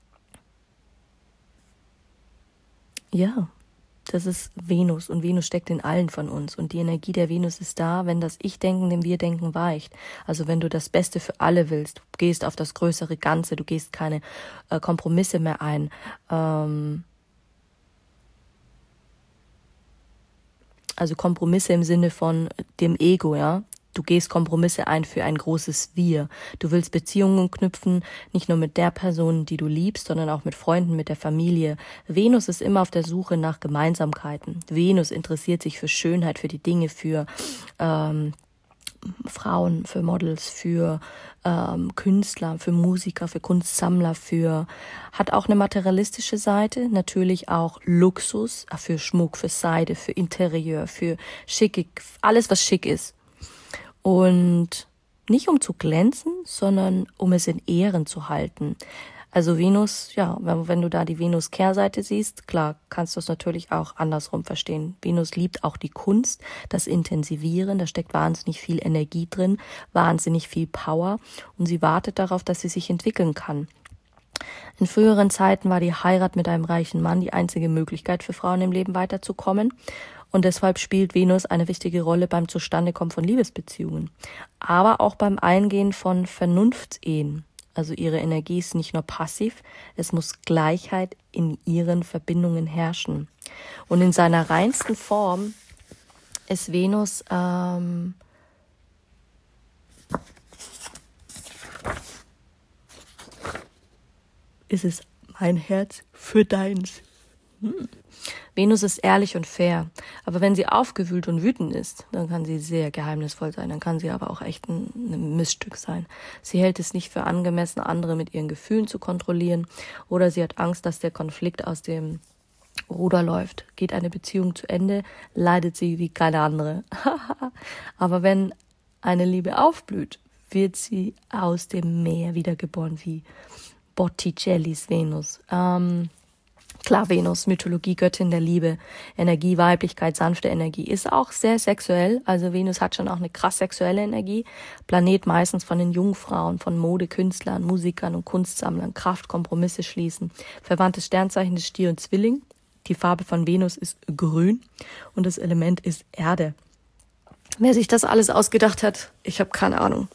ja, das ist Venus und Venus steckt in allen von uns und die Energie der Venus ist da, wenn das Ich-Denken dem Wir-Denken weicht. Also wenn du das Beste für alle willst, du gehst auf das größere Ganze, du gehst keine äh, Kompromisse mehr ein. Ähm also Kompromisse im Sinne von dem Ego, ja. Du gehst Kompromisse ein für ein großes Wir. Du willst Beziehungen knüpfen, nicht nur mit der Person, die du liebst, sondern auch mit Freunden, mit der Familie. Venus ist immer auf der Suche nach Gemeinsamkeiten. Venus interessiert sich für Schönheit, für die Dinge, für ähm, Frauen, für Models, für ähm, Künstler, für Musiker, für Kunstsammler, für hat auch eine materialistische Seite, natürlich auch Luxus, für Schmuck, für Seide, für Interieur, für schicke, alles was schick ist. Und Nicht um zu glänzen, sondern um es in Ehren zu halten. Also Venus, ja, wenn, wenn du da die Venus-Kehrseite siehst, klar, kannst du es natürlich auch andersrum verstehen. Venus liebt auch die Kunst, das Intensivieren, da steckt wahnsinnig viel Energie drin, wahnsinnig viel Power und sie wartet darauf, dass sie sich entwickeln kann. In früheren Zeiten war die Heirat mit einem reichen Mann die einzige Möglichkeit für Frauen im Leben weiterzukommen. Und deshalb spielt Venus eine wichtige Rolle beim Zustandekommen von Liebesbeziehungen, aber auch beim Eingehen von Vernunftsehen. Also ihre Energie ist nicht nur passiv, es muss Gleichheit in ihren Verbindungen herrschen. Und in seiner reinsten Form ist Venus ähm, ist es mein Herz für deins. Hm. Venus ist ehrlich und fair, aber wenn sie aufgewühlt und wütend ist, dann kann sie sehr geheimnisvoll sein, dann kann sie aber auch echt ein, ein Miststück sein. Sie hält es nicht für angemessen, andere mit ihren Gefühlen zu kontrollieren, oder sie hat Angst, dass der Konflikt aus dem Ruder läuft. Geht eine Beziehung zu Ende, leidet sie wie keine andere. Aber wenn eine Liebe aufblüht, wird sie aus dem Meer wiedergeboren, wie Botticellis Venus. Ähm, klar, Venus, Mythologie, Göttin der Liebe, Energie, Weiblichkeit, sanfte Energie, ist auch sehr sexuell. Also Venus hat schon auch eine krass sexuelle Energie. Planet meistens von den Jungfrauen, von Modekünstlern, Musikern und Kunstsammlern, Kraft, Kompromisse schließen. Verwandtes Sternzeichen ist Stier und Zwilling. Die Farbe von Venus ist grün und das Element ist Erde. Wer sich das alles ausgedacht hat, ich habe keine Ahnung.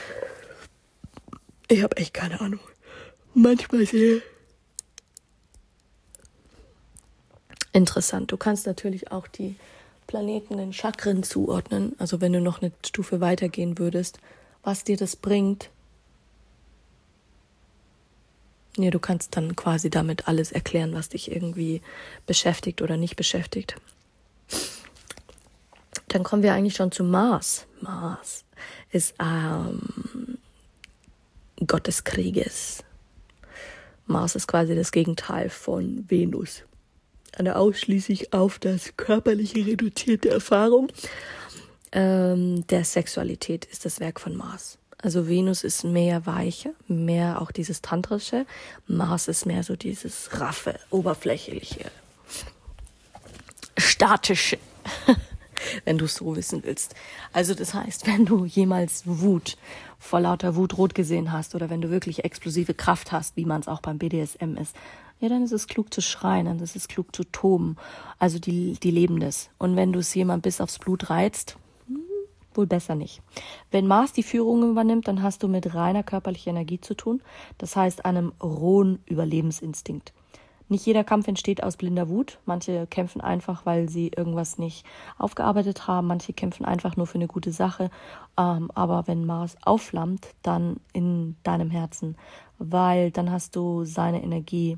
Ich habe echt keine Ahnung. Manchmal sehr interessant. Du kannst natürlich auch die Planeten in Chakren zuordnen. Also wenn du noch eine Stufe weitergehen würdest, was dir das bringt. Ja, du kannst dann quasi damit alles erklären, was dich irgendwie beschäftigt oder nicht beschäftigt. Dann kommen wir eigentlich schon zu Mars. Mars ist ähm, Gott des Krieges. Mars ist quasi das Gegenteil von Venus. Eine ausschließlich auf das Körperliche reduzierte Erfahrung ähm, der Sexualität ist das Werk von Mars. Also Venus ist mehr weicher, mehr auch dieses Tantrische. Mars ist mehr so dieses raffe, oberflächliche, statische, wenn du es so wissen willst. Also das heißt, wenn du jemals Wut, vor lauter Wut rot gesehen hast oder wenn du wirklich explosive Kraft hast, wie man es auch beim B D S M ist, ja, dann ist es klug zu schreien, dann ist es klug zu toben. Also die, die leben das. Und wenn du es jemand bis aufs Blut reizt, hm, wohl besser nicht. Wenn Mars die Führung übernimmt, dann hast du mit reiner körperlicher Energie zu tun. Das heißt, einem rohen Überlebensinstinkt. Nicht jeder Kampf entsteht aus blinder Wut. Manche kämpfen einfach, weil sie irgendwas nicht aufgearbeitet haben. Manche kämpfen einfach nur für eine gute Sache. Ähm, aber wenn Mars aufflammt, dann in deinem Herzen, weil dann hast du seine Energie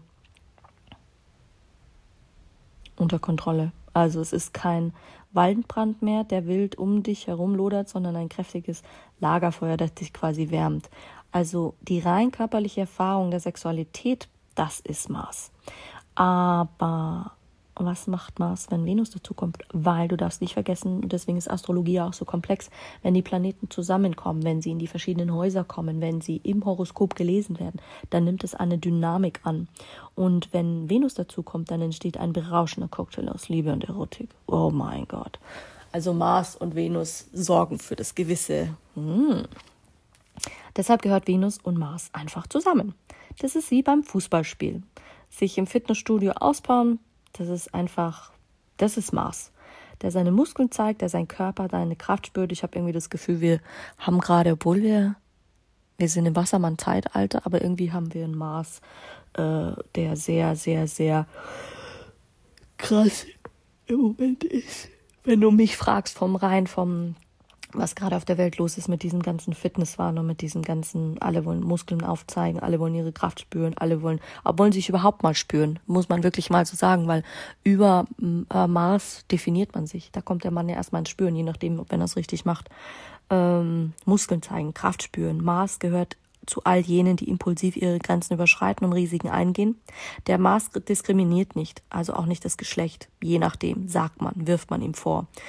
unter Kontrolle. Also es ist kein Waldbrand mehr, der wild um dich herum lodert, sondern ein kräftiges Lagerfeuer, das dich quasi wärmt. Also die rein körperliche Erfahrung der Sexualität, das ist Mars. Aber was macht Mars, wenn Venus dazu kommt? Weil du darfst nicht vergessen, deswegen ist Astrologie auch so komplex, wenn die Planeten zusammenkommen, wenn sie in die verschiedenen Häuser kommen, wenn sie im Horoskop gelesen werden, dann nimmt es eine Dynamik an. Und wenn Venus dazu kommt, dann entsteht ein berauschender Cocktail aus Liebe und Erotik. Oh mein Gott. Also Mars und Venus sorgen für das Gewisse. Hm. Deshalb gehört Venus und Mars einfach zusammen. Das ist wie beim Fußballspiel. Sich im Fitnessstudio ausbauen, das ist einfach, das ist Mars. Der seine Muskeln zeigt, der seinen Körper, seine Kraft spürt. Ich habe irgendwie das Gefühl, wir haben gerade, obwohl wir, wir sind im Wassermann-Zeitalter, aber irgendwie haben wir einen Mars, äh, der sehr, sehr, sehr krass im Moment ist. Wenn du mich fragst vom rein, vom was gerade auf der Welt los ist mit diesem ganzen Fitnesswahn und mit diesem ganzen, alle wollen Muskeln aufzeigen, alle wollen ihre Kraft spüren, alle wollen, aber wollen sich überhaupt mal spüren, muss man wirklich mal so sagen, weil über äh, Mars definiert man sich. Da kommt der Mann ja erstmal ins Spüren, je nachdem, ob wenn er es richtig macht. Ähm, Muskeln zeigen, Kraft spüren. Mars gehört zu all jenen, die impulsiv ihre Grenzen überschreiten und Risiken eingehen. Der Mars diskriminiert nicht, also auch nicht das Geschlecht, je nachdem, sagt man, wirft man ihm vor.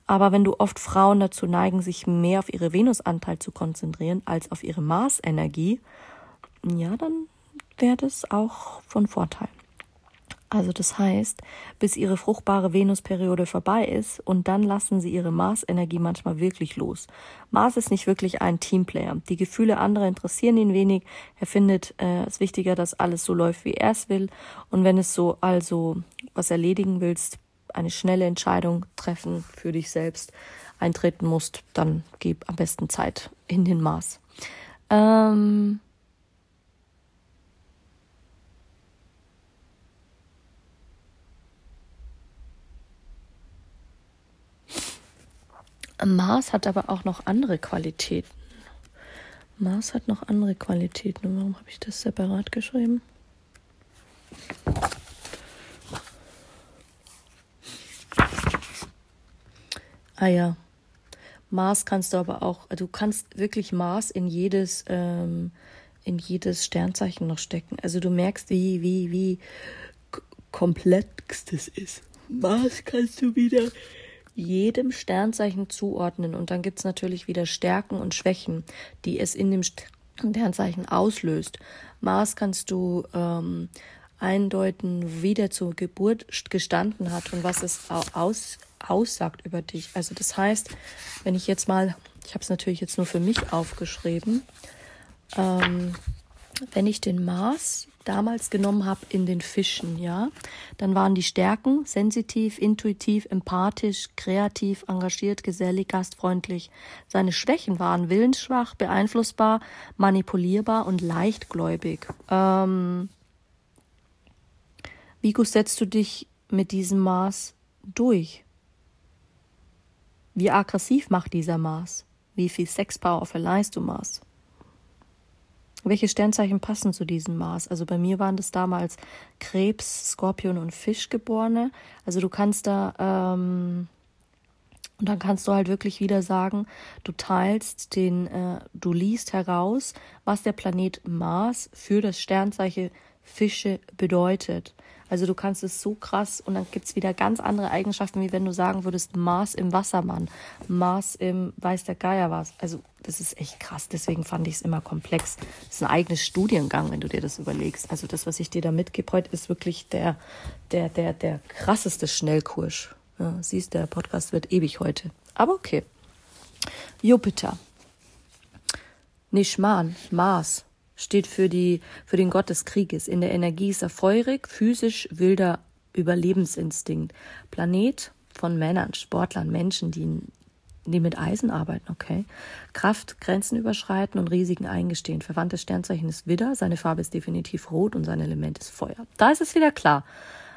Aber wenn du oft Frauen dazu neigen, sich mehr auf ihre Venusanteil zu konzentrieren als auf ihre Marsenergie, ja, dann wäre das auch von Vorteil. Also das heißt, bis ihre fruchtbare Venusperiode vorbei ist und dann lassen sie ihre Marsenergie manchmal wirklich los. Mars ist nicht wirklich ein Teamplayer. Die Gefühle anderer interessieren ihn wenig. Er findet äh, es wichtiger, dass alles so läuft, wie er es will. Und wenn es so also was erledigen willst, eine schnelle Entscheidung treffen für dich selbst, eintreten musst, dann gib am besten Zeit in den Mars. Ähm... Mars hat aber auch noch andere Qualitäten. Mars hat noch andere Qualitäten. Und warum habe ich das separat geschrieben? Ah ja. Mars kannst du aber auch, du kannst wirklich Mars in jedes, ähm, in jedes Sternzeichen noch stecken. Also du merkst, wie, wie, wie komplex das ist. Mars kannst du wieder jedem Sternzeichen zuordnen und dann gibt es natürlich wieder Stärken und Schwächen, die es in dem Sternzeichen auslöst. Mars kannst du ähm, eindeuten, wie der zur Geburt gestanden hat und was es aus, aussagt über dich. Also das heißt, wenn ich jetzt mal, ich habe es natürlich jetzt nur für mich aufgeschrieben, ähm, wenn ich den Mars damals genommen habe in den Fischen, ja, dann waren die Stärken sensitiv, intuitiv, empathisch, kreativ, engagiert, gesellig, gastfreundlich. Seine Schwächen waren willensschwach, beeinflussbar, manipulierbar und leichtgläubig. Ähm, wie gut setzt du dich mit diesem Mars durch? Wie aggressiv macht dieser Mars? Wie viel Sexpower verleihst du Mars? Welche Sternzeichen passen zu diesem Mars? Also bei mir waren das damals Krebs, Skorpion und Fischgeborene. Also du kannst da, ähm, und dann kannst du halt wirklich wieder sagen, du teilst den, äh, du liest heraus, was der Planet Mars für das Sternzeichen Fische bedeutet. Also du kannst es so krass, und dann gibt es wieder ganz andere Eigenschaften, wie wenn du sagen würdest, Mars im Wassermann, Mars im weiß der Geier was. Also das ist echt krass, deswegen fand ich es immer komplex. Das ist ein eigenes Studiengang, wenn du dir das überlegst. Also das, was ich dir da mitgebe heute, ist wirklich der, der, der, der krasseste Schnellkurs. Ja, siehst, der Podcast wird ewig heute. Aber okay. Jupiter. Nishman, Mars, steht für, die, für den Gott des Krieges. In der Energie ist er feurig, physisch, wilder Überlebensinstinkt. Planet von Männern, Sportlern, Menschen, die, die mit Eisen arbeiten, okay. Kraft, Grenzen überschreiten und Risiken eingestehen. Verwandtes Sternzeichen ist Widder, seine Farbe ist definitiv rot und sein Element ist Feuer. Da ist es wieder klar.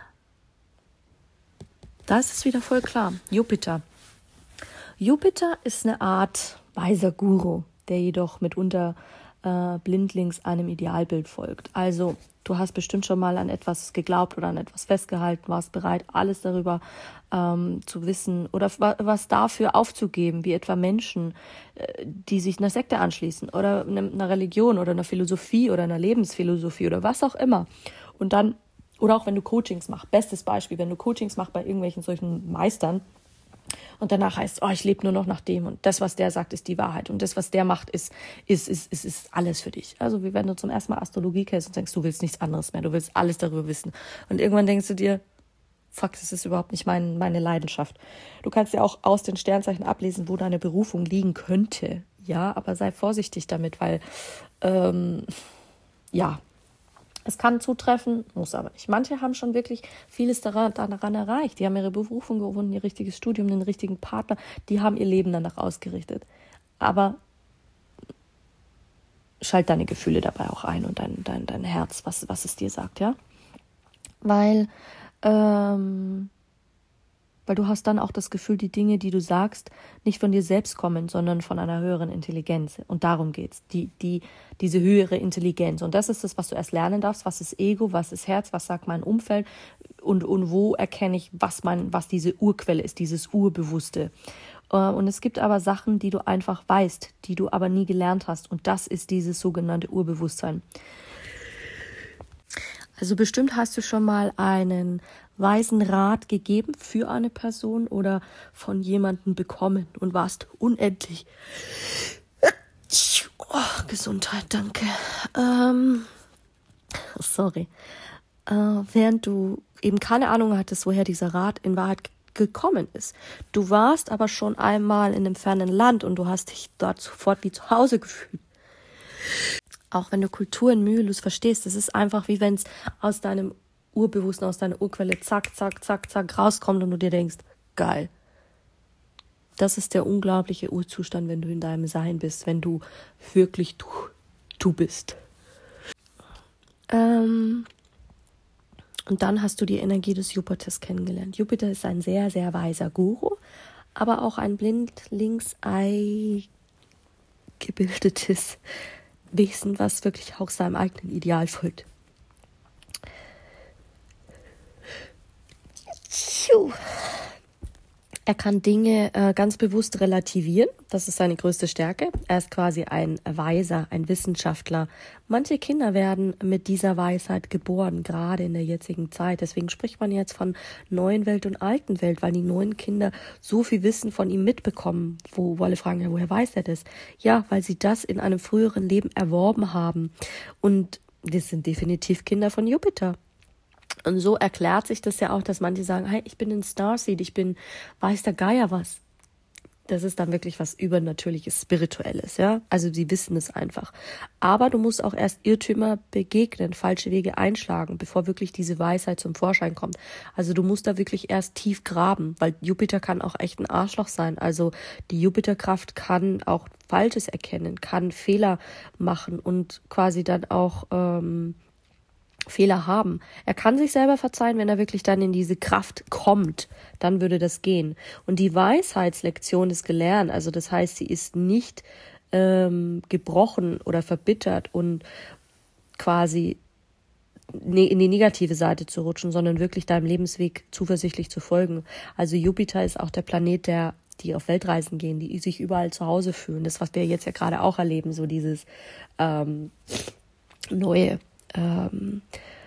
Da ist es wieder voll klar. Jupiter. Jupiter ist eine Art weiser Guru, der jedoch mitunter äh, blindlings einem Idealbild folgt. Also du hast bestimmt schon mal an etwas geglaubt oder an etwas festgehalten, warst bereit, alles darüber ähm, zu wissen oder f- was dafür aufzugeben, wie etwa Menschen, äh, die sich einer Sekte anschließen oder einer Religion oder einer Philosophie oder einer Lebensphilosophie oder was auch immer. Und dann, oder auch wenn du Coachings machst, bestes Beispiel, wenn du Coachings machst bei irgendwelchen solchen Meistern, und danach heißt es, oh, ich lebe nur noch nach dem und das, was der sagt, ist die Wahrheit und das, was der macht, ist, ist, ist, ist, ist alles für dich. Also wie wenn du zum ersten Mal Astrologie kennst und denkst, du willst nichts anderes mehr, du willst alles darüber wissen. Und irgendwann denkst du dir, fuck, das ist überhaupt nicht mein, meine Leidenschaft. Du kannst ja auch aus den Sternzeichen ablesen, wo deine Berufung liegen könnte. Ja, aber sei vorsichtig damit, weil, ähm, ja, es kann zutreffen, muss aber nicht. Manche haben schon wirklich vieles daran, daran erreicht. Die haben ihre Berufung gefunden, ihr richtiges Studium, den richtigen Partner. Die haben ihr Leben danach ausgerichtet. Aber schalt deine Gefühle dabei auch ein und dein, dein, dein Herz, was, was es dir sagt, ja? Weil, ähm, weil du hast dann auch das Gefühl, die Dinge, die du sagst, nicht von dir selbst kommen, sondern von einer höheren Intelligenz. Und darum geht's. Die, die, diese höhere Intelligenz. Und das ist das, was du erst lernen darfst. Was ist Ego? Was ist Herz? Was sagt mein Umfeld? Und, und wo erkenne ich, was mein, was diese Urquelle ist, dieses Urbewusste. Und es gibt aber Sachen, die du einfach weißt, die du aber nie gelernt hast. Und das ist dieses sogenannte Urbewusstsein. Also bestimmt hast du schon mal einen weisen Rat gegeben für eine Person oder von jemandem bekommen und warst unendlich... Oh, Gesundheit, danke. Ähm, sorry. Äh, während du eben keine Ahnung hattest, woher dieser Rat in Wahrheit gekommen ist. Du warst aber schon einmal in einem fernen Land und du hast dich dort sofort wie zu Hause gefühlt. Auch wenn du Kulturen mühelos verstehst, es ist einfach wie wenn es aus deinem Urbewussten, aus deiner Urquelle zack, zack, zack, zack rauskommt und du dir denkst, geil. Das ist der unglaubliche Urzustand, wenn du in deinem Sein bist, wenn du wirklich du, du bist. Ähm, und dann hast du die Energie des Jupiters kennengelernt. Jupiter ist ein sehr, sehr weiser Guru, aber auch ein Blindlingsei gebildetes Wesen, was wirklich auch seinem eigenen Ideal folgt. Er kann Dinge äh, ganz bewusst relativieren. Das ist seine größte Stärke. Er ist quasi ein Weiser, ein Wissenschaftler. Manche Kinder werden mit dieser Weisheit geboren, gerade in der jetzigen Zeit. Deswegen spricht man jetzt von neuen Welt und alten Welt, weil die neuen Kinder so viel Wissen von ihm mitbekommen. Wo, wo alle fragen, ja, woher weiß er das? Ja, weil sie das in einem früheren Leben erworben haben. Und das sind definitiv Kinder von Jupiter. Und so erklärt sich das ja auch, dass manche sagen, hey, ich bin ein Starseed, ich bin, weiß der Geier was. Das ist dann wirklich was Übernatürliches, Spirituelles, ja. Also sie wissen es einfach. Aber du musst auch erst Irrtümer begegnen, falsche Wege einschlagen, bevor wirklich diese Weisheit zum Vorschein kommt. Also du musst da wirklich erst tief graben, weil Jupiter kann auch echt ein Arschloch sein. Also die Jupiterkraft kann auch Falsches erkennen, kann Fehler machen und quasi dann auch ähm, Fehler haben. Er kann sich selber verzeihen, wenn er wirklich dann in diese Kraft kommt. Dann würde das gehen. Und die Weisheitslektion ist gelernt. Also das heißt, sie ist nicht ähm, gebrochen oder verbittert und quasi ne- in die negative Seite zu rutschen, sondern wirklich deinem Lebensweg zuversichtlich zu folgen. Also Jupiter ist auch der Planet, der die auf Weltreisen gehen, die sich überall zu Hause fühlen. Das, was wir jetzt ja gerade auch erleben, so dieses ähm, neue Ähm,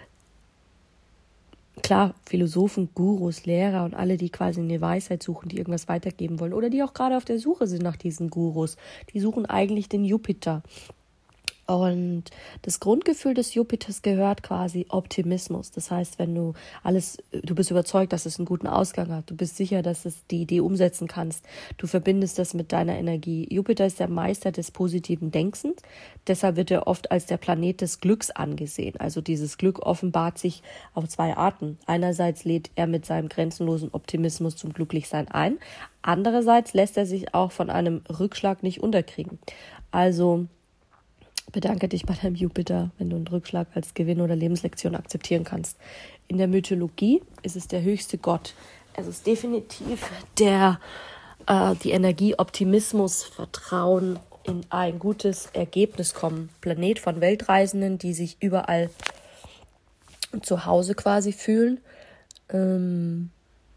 klar, Philosophen, Gurus, Lehrer und alle, die quasi eine Weisheit suchen, die irgendwas weitergeben wollen oder die auch gerade auf der Suche sind nach diesen Gurus, die suchen eigentlich den Jupiter. Und das Grundgefühl des Jupiters gehört quasi Optimismus. Das heißt, wenn du alles, du bist überzeugt, dass es einen guten Ausgang hat, du bist sicher, dass es die Idee umsetzen kannst, du verbindest das mit deiner Energie. Jupiter ist der Meister des positiven Denkens, deshalb wird er oft als der Planet des Glücks angesehen. Also dieses Glück offenbart sich auf zwei Arten. Einerseits lädt er mit seinem grenzenlosen Optimismus zum Glücklichsein ein, andererseits lässt er sich auch von einem Rückschlag nicht unterkriegen. Also bedanke dich bei deinem Jupiter, wenn du einen Rückschlag als Gewinn oder Lebenslektion akzeptieren kannst. In der Mythologie ist es der höchste Gott. Es ist definitiv der, äh, die Energie, Optimismus, Vertrauen in ein gutes Ergebnis kommen. Planet von Weltreisenden, die sich überall zu Hause quasi fühlen. Ähm,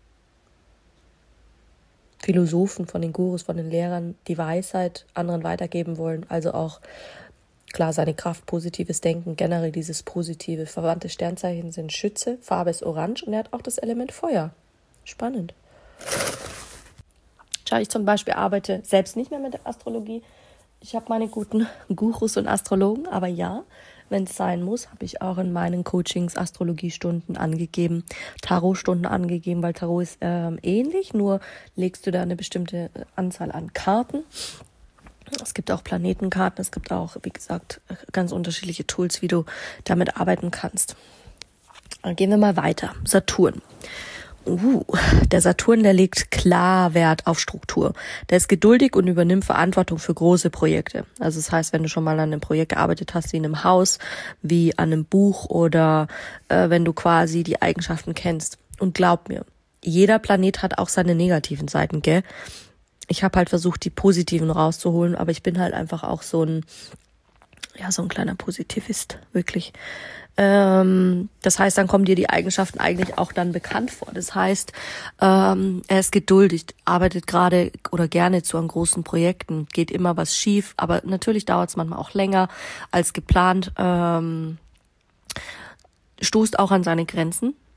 Philosophen von den Gurus, von den Lehrern, die Weisheit anderen weitergeben wollen. Also auch klar, seine Kraft, positives Denken, generell dieses positive. Verwandte Sternzeichen sind Schütze, Farbe ist orange und er hat auch das Element Feuer. Spannend. Schau, ich zum Beispiel arbeite selbst nicht mehr mit der Astrologie. Ich habe meine guten Gurus und Astrologen, aber ja, wenn es sein muss, habe ich auch in meinen Coachings Astrologiestunden angegeben, Tarotstunden angegeben, weil Tarot ist ähm, ähnlich, nur legst du da eine bestimmte Anzahl an Karten. Es gibt auch Planetenkarten, es gibt auch, wie gesagt, ganz unterschiedliche Tools, wie du damit arbeiten kannst. Dann gehen wir mal weiter. Saturn. Uh, der Saturn, der legt klar Wert auf Struktur. Der ist geduldig und übernimmt Verantwortung für große Projekte. Also das heißt, wenn du schon mal an einem Projekt gearbeitet hast, wie in einem Haus, wie an einem Buch oder äh, wenn du quasi die Eigenschaften kennst. Und glaub mir, jeder Planet hat auch seine negativen Seiten, gell? Ich habe halt versucht, die positiven rauszuholen, aber ich bin halt einfach auch so ein, ja, so ein kleiner Positivist, wirklich. Ähm, das heißt, dann kommen dir die Eigenschaften eigentlich auch dann bekannt vor. Das heißt, ähm, er ist geduldig, arbeitet gerade oder gerne zu an großen Projekten, geht immer was schief, aber natürlich dauert es manchmal auch länger als geplant, ähm, stoßt auch an seine Grenzen.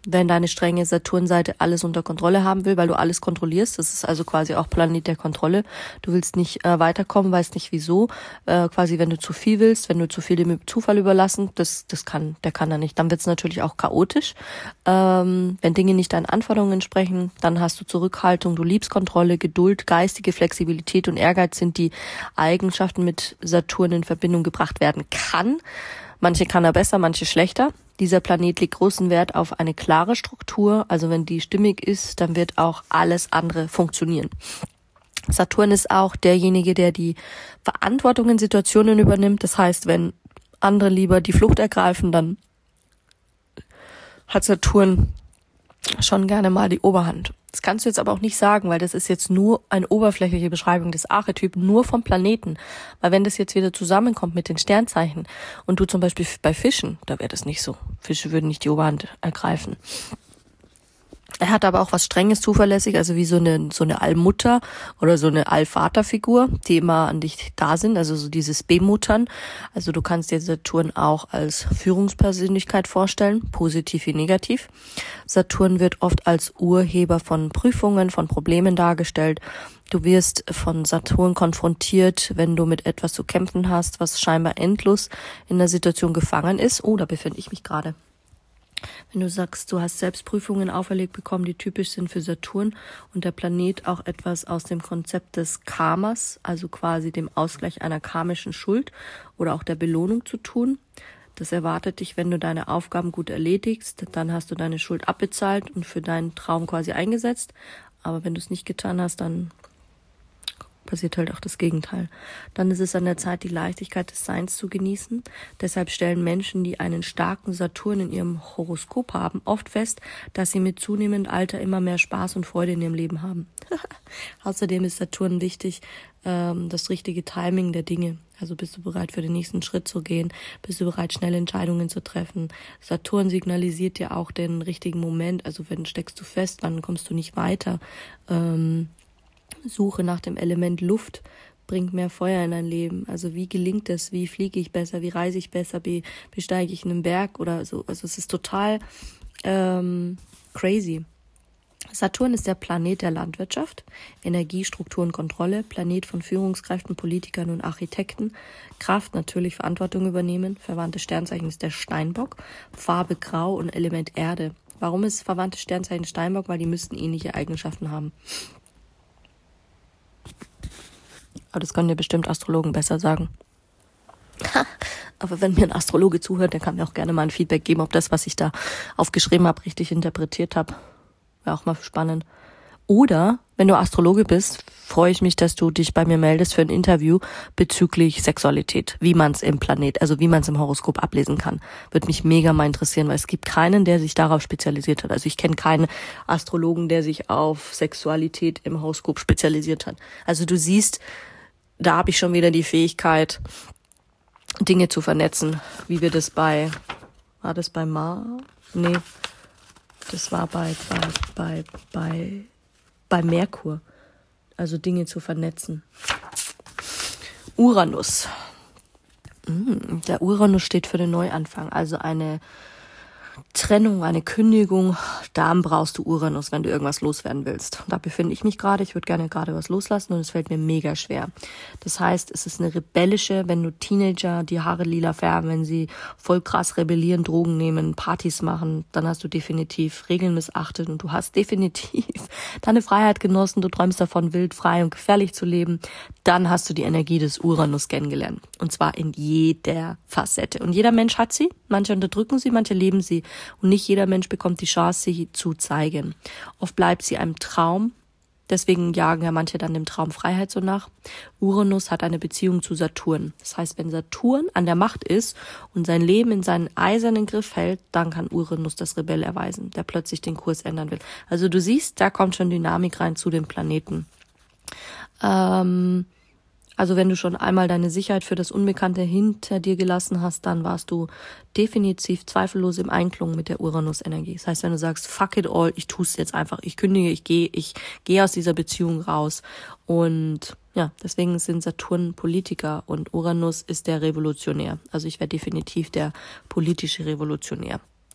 wenn deine strenge Saturnseite alles unter Kontrolle haben will, weil du alles kontrollierst. Das ist also quasi auch Planet der Kontrolle. Du willst nicht äh, weiterkommen, weißt nicht wieso. Äh, quasi, wenn du zu viel willst, wenn du zu viel dem Zufall überlassen, das das kann, der kann da nicht. Dann wird es natürlich auch chaotisch. Ähm, wenn Dinge nicht deinen Anforderungen entsprechen, dann hast du Zurückhaltung, du liebst Kontrolle, Geduld, geistige Flexibilität und Ehrgeiz sind die Eigenschaften mit Saturn in Verbindung gebracht werden kann. Manche kann er besser, manche schlechter. Dieser Planet legt großen Wert auf eine klare Struktur. Also wenn die stimmig ist, dann wird auch alles andere funktionieren. Saturn ist auch derjenige, der die Verantwortung in Situationen übernimmt. Das heißt, wenn andere lieber die Flucht ergreifen, dann hat Saturn schon gerne mal die Oberhand. Das kannst du jetzt aber auch nicht sagen, weil das ist jetzt nur eine oberflächliche Beschreibung des Archetypen, nur vom Planeten. Weil wenn das jetzt wieder zusammenkommt mit den Sternzeichen und du zum Beispiel bei Fischen, da wäre das nicht so. Fische würden nicht die Oberhand ergreifen. Er hat aber auch was Strenges zuverlässig, also wie so eine so eine Allmutter oder so eine Allvaterfigur, die immer an dich da sind, also so dieses Bemuttern. Also du kannst dir Saturn auch als Führungspersönlichkeit vorstellen, positiv wie negativ. Saturn wird oft als Urheber von Prüfungen, von Problemen dargestellt. Du wirst von Saturn konfrontiert, wenn du mit etwas zu kämpfen hast, was scheinbar endlos in der Situation gefangen ist. Oh, da befinde ich mich gerade. Wenn du sagst, du hast selbst Prüfungen auferlegt bekommen, die typisch sind für Saturn und der Planet auch etwas aus dem Konzept des Karmas, also quasi dem Ausgleich einer karmischen Schuld oder auch der Belohnung zu tun. Das erwartet dich, wenn du deine Aufgaben gut erledigst, dann hast du deine Schuld abbezahlt und für deinen Traum quasi eingesetzt. Aber wenn du es nicht getan hast, dann passiert halt auch das Gegenteil. Dann ist es an der Zeit, die Leichtigkeit des Seins zu genießen. Deshalb stellen Menschen, die einen starken Saturn in ihrem Horoskop haben, oft fest, dass sie mit zunehmendem Alter immer mehr Spaß und Freude in ihrem Leben haben. Außerdem ist Saturn wichtig, ähm, das richtige Timing der Dinge. Also bist du bereit, für den nächsten Schritt zu gehen? Bist du bereit, schnelle Entscheidungen zu treffen? Saturn signalisiert dir auch den richtigen Moment. Also wenn steckst du fest, dann kommst du nicht weiter. Ähm, Suche nach dem Element Luft bringt mehr Feuer in dein Leben. Also wie gelingt es? Wie fliege ich besser? Wie reise ich besser? Wie besteige ich einen Berg oder so? Also es ist total ähm, crazy. Saturn ist der Planet der Landwirtschaft, Energie, Struktur und Kontrolle, Planet von Führungskräften, Politikern und Architekten, Kraft natürlich Verantwortung übernehmen, verwandte Sternzeichen ist der Steinbock, Farbe Grau und Element Erde. Warum ist verwandte Sternzeichen Steinbock? Weil die müssten ähnliche Eigenschaften haben. Aber das können dir bestimmt Astrologen besser sagen. Aber wenn mir ein Astrologe zuhört, der kann mir auch gerne mal ein Feedback geben, ob das, was ich da aufgeschrieben habe, richtig interpretiert habe. Wäre auch mal spannend. Oder, wenn du Astrologe bist, freue ich mich, dass du dich bei mir meldest für ein Interview bezüglich Sexualität, wie man es im Planet, also wie man es im Horoskop ablesen kann. Würde mich mega mal interessieren, weil es gibt keinen, der sich darauf spezialisiert hat. Also ich kenne keinen Astrologen, der sich auf Sexualität im Horoskop spezialisiert hat. Also du siehst, da habe ich schon wieder die Fähigkeit, Dinge zu vernetzen, wie wir das bei, war das bei Mars? Nee, das war bei, bei, bei, bei, bei Merkur. Also Dinge zu vernetzen. Uranus. Der Uranus steht für den Neuanfang, also eine Trennung, eine Kündigung. Dann brauchst du Uranus, wenn du irgendwas loswerden willst. Da befinde ich mich gerade. Ich würde gerne gerade was loslassen und es fällt mir mega schwer. Das heißt, es ist eine rebellische, wenn du Teenager die Haare lila färben, wenn sie voll krass rebellieren, Drogen nehmen, Partys machen, dann hast du definitiv Regeln missachtet und du hast definitiv deine Freiheit genossen. Du träumst davon, wild, frei und gefährlich zu leben. Dann hast du die Energie des Uranus kennengelernt. Und zwar in jeder Facette. Und jeder Mensch hat sie. Manche unterdrücken sie, manche leben sie. Und nicht jeder Mensch bekommt die Chance, sie zu zeigen. Oft bleibt sie einem Traum. Deswegen jagen ja manche dann dem Traum Freiheit so nach. Uranus hat eine Beziehung zu Saturn. Das heißt, wenn Saturn an der Macht ist und sein Leben in seinen eisernen Griff hält, dann kann Uranus das Rebell erweisen, der plötzlich den Kurs ändern will. Also du siehst, da kommt schon Dynamik rein zu den Planeten. Ähm... Also wenn du schon einmal deine Sicherheit für das Unbekannte hinter dir gelassen hast, dann warst du definitiv zweifellos im Einklang mit der Uranus-Energie. Das heißt, wenn du sagst, fuck it all, ich tue es jetzt einfach, ich kündige, ich gehe, ich gehe aus dieser Beziehung raus. Und ja, deswegen sind Saturn Politiker und Uranus ist der Revolutionär. Also ich wäre definitiv der politische Revolutionär.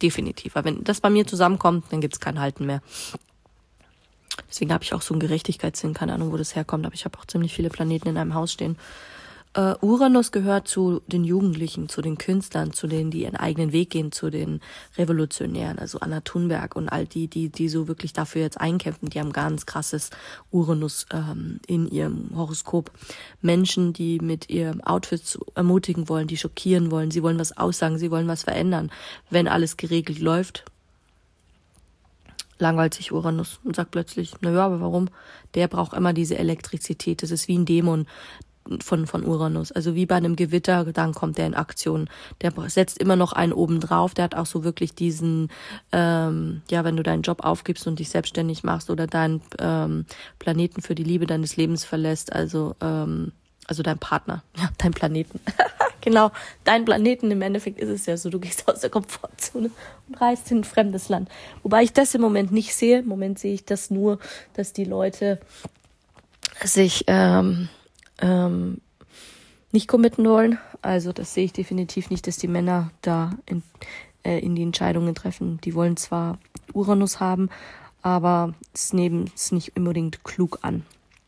definitiv. Weil wenn das bei mir zusammenkommt, dann gibt's kein Halten mehr. Deswegen habe ich auch so einen Gerechtigkeitssinn, keine Ahnung, wo das herkommt, aber ich habe auch ziemlich viele Planeten in einem Haus stehen. Uh, Uranus gehört zu den Jugendlichen, zu den Künstlern, zu denen, die ihren eigenen Weg gehen, zu den Revolutionären, also Anna Thunberg und all die, die, die so wirklich dafür jetzt einkämpfen, die haben ganz krasses Uranus ähm, in ihrem Horoskop. Menschen, die mit ihrem Outfit ermutigen wollen, die schockieren wollen, sie wollen was aussagen, sie wollen was verändern. Wenn alles geregelt läuft, langweilt sich Uranus und sagt plötzlich, naja, aber warum? Der braucht immer diese Elektrizität, das ist wie ein Dämon von von Uranus, also wie bei einem Gewitter, dann kommt der in Aktion. Der setzt immer noch einen oben drauf, der hat auch so wirklich diesen, ähm, ja, wenn du deinen Job aufgibst und dich selbstständig machst oder deinen ähm, Planeten für die Liebe deines Lebens verlässt, also ähm, also dein Partner, ja, dein Planeten. Genau, dein Planeten, im Endeffekt ist es ja so, du gehst aus der Komfortzone und reist in ein fremdes Land. Wobei ich das im Moment nicht sehe, im Moment sehe ich das nur, dass die Leute sich ähm, Ähm, nicht committen wollen. Also das sehe ich definitiv nicht, dass die Männer da in, äh, in die Entscheidungen treffen. Die wollen zwar Uranus haben, aber es nehmen es nicht unbedingt klug an.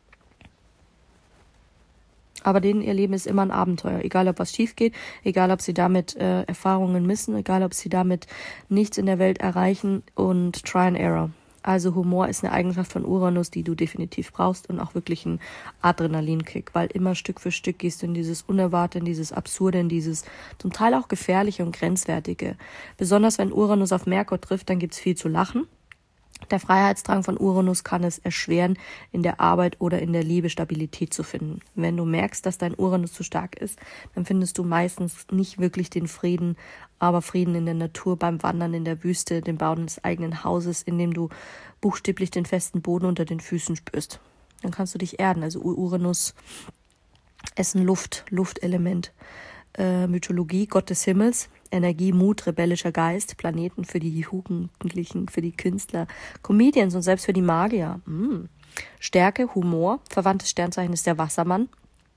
Aber denen ihr Leben ist immer ein Abenteuer. Egal, ob was schief geht, egal, ob sie damit äh, Erfahrungen missen, egal, ob sie damit nichts in der Welt erreichen und Try and Error. Also Humor ist eine Eigenschaft von Uranus, die du definitiv brauchst und auch wirklich ein Adrenalinkick, weil immer Stück für Stück gehst du in dieses Unerwartete, in dieses Absurde, in dieses zum Teil auch Gefährliche und Grenzwertige. Besonders wenn Uranus auf Merkur trifft, dann gibt's viel zu lachen. Der Freiheitsdrang von Uranus kann es erschweren, in der Arbeit oder in der Liebe Stabilität zu finden. Wenn du merkst, dass dein Uranus zu stark ist, dann findest du meistens nicht wirklich den Frieden, aber Frieden in der Natur, beim Wandern in der Wüste, dem Bauen des eigenen Hauses, in dem du buchstäblich den festen Boden unter den Füßen spürst. Dann kannst du dich erden. Also Uranus ist ein Luft, Luftelement. Äh, Mythologie, Gott des Himmels, Energie, Mut, rebellischer Geist, Planeten für die Jugendlichen, für die Künstler, Comedians und selbst für die Magier. Mm. Stärke, Humor, verwandtes Sternzeichen ist der Wassermann.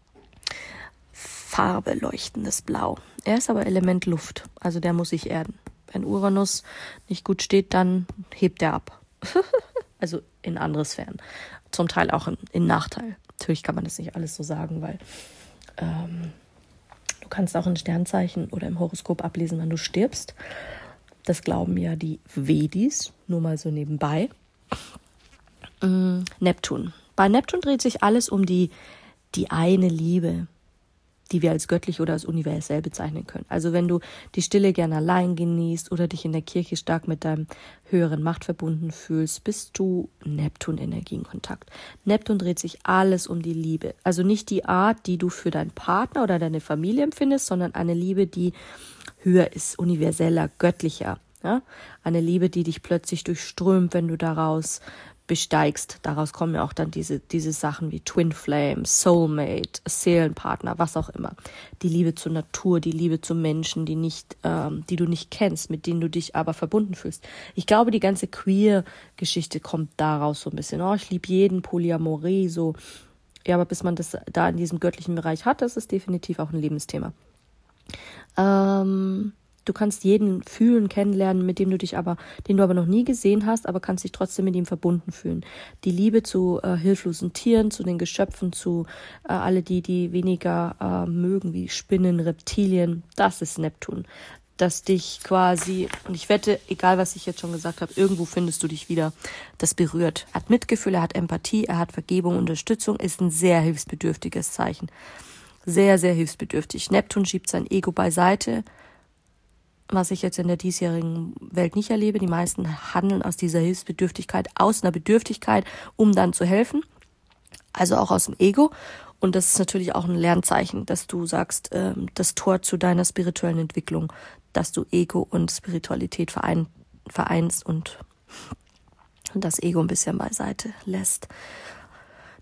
Farbe, leuchtendes Blau. Er ist aber Element Luft, also der muss sich erden. Wenn Uranus nicht gut steht, dann hebt er ab. Also in andere Sphären. Zum Teil auch in, in Nachteil. Natürlich kann man das nicht alles so sagen, weil ähm, du kannst auch in Sternzeichen oder im Horoskop ablesen, wann du stirbst. Das glauben ja die Vedis, nur mal so nebenbei. Mm, Neptun. Bei Neptun dreht sich alles um die, die eine Liebe, die wir als göttlich oder als universell bezeichnen können. Also wenn du die Stille gerne allein genießt oder dich in der Kirche stark mit deinem höheren Macht verbunden fühlst, bist du Neptun-Energie in Kontakt. Neptun dreht sich alles um die Liebe. Also nicht die Art, die du für deinen Partner oder deine Familie empfindest, sondern eine Liebe, die höher ist, universeller, göttlicher. Ja? Eine Liebe, die dich plötzlich durchströmt, wenn du daraus besteigst. Daraus kommen ja auch dann diese, diese Sachen wie Twin Flame, Soulmate, Seelenpartner, was auch immer. Die Liebe zur Natur, die Liebe zu Menschen, die nicht, ähm, die du nicht kennst, mit denen du dich aber verbunden fühlst. Ich glaube, die ganze Queer-Geschichte kommt daraus so ein bisschen. Oh, ich liebe jeden, Polyamorie, so. Ja, aber bis man das da in diesem göttlichen Bereich hat, das ist definitiv auch ein Lebensthema. Ähm... Du kannst jeden fühlen, kennenlernen, mit dem du dich aber, den du aber noch nie gesehen hast, aber kannst dich trotzdem mit ihm verbunden fühlen. Die Liebe zu äh, hilflosen Tieren, zu den Geschöpfen, zu äh, alle die, die weniger äh, mögen, wie Spinnen, Reptilien, das ist Neptun. Das dich quasi, und ich wette, egal was ich jetzt schon gesagt habe, irgendwo findest du dich wieder, das berührt. Er hat Mitgefühl, er hat Empathie, er hat Vergebung, Unterstützung, ist ein sehr hilfsbedürftiges Zeichen. Sehr, sehr hilfsbedürftig. Neptun schiebt sein Ego beiseite, was ich jetzt in der diesjährigen Welt nicht erlebe. Die meisten handeln aus dieser Hilfsbedürftigkeit, aus einer Bedürftigkeit, um dann zu helfen. Also auch aus dem Ego. Und das ist natürlich auch ein Lernzeichen, dass du sagst, ähm, das Tor zu deiner spirituellen Entwicklung, dass du Ego und Spiritualität verein, vereinst und das Ego ein bisschen beiseite lässt.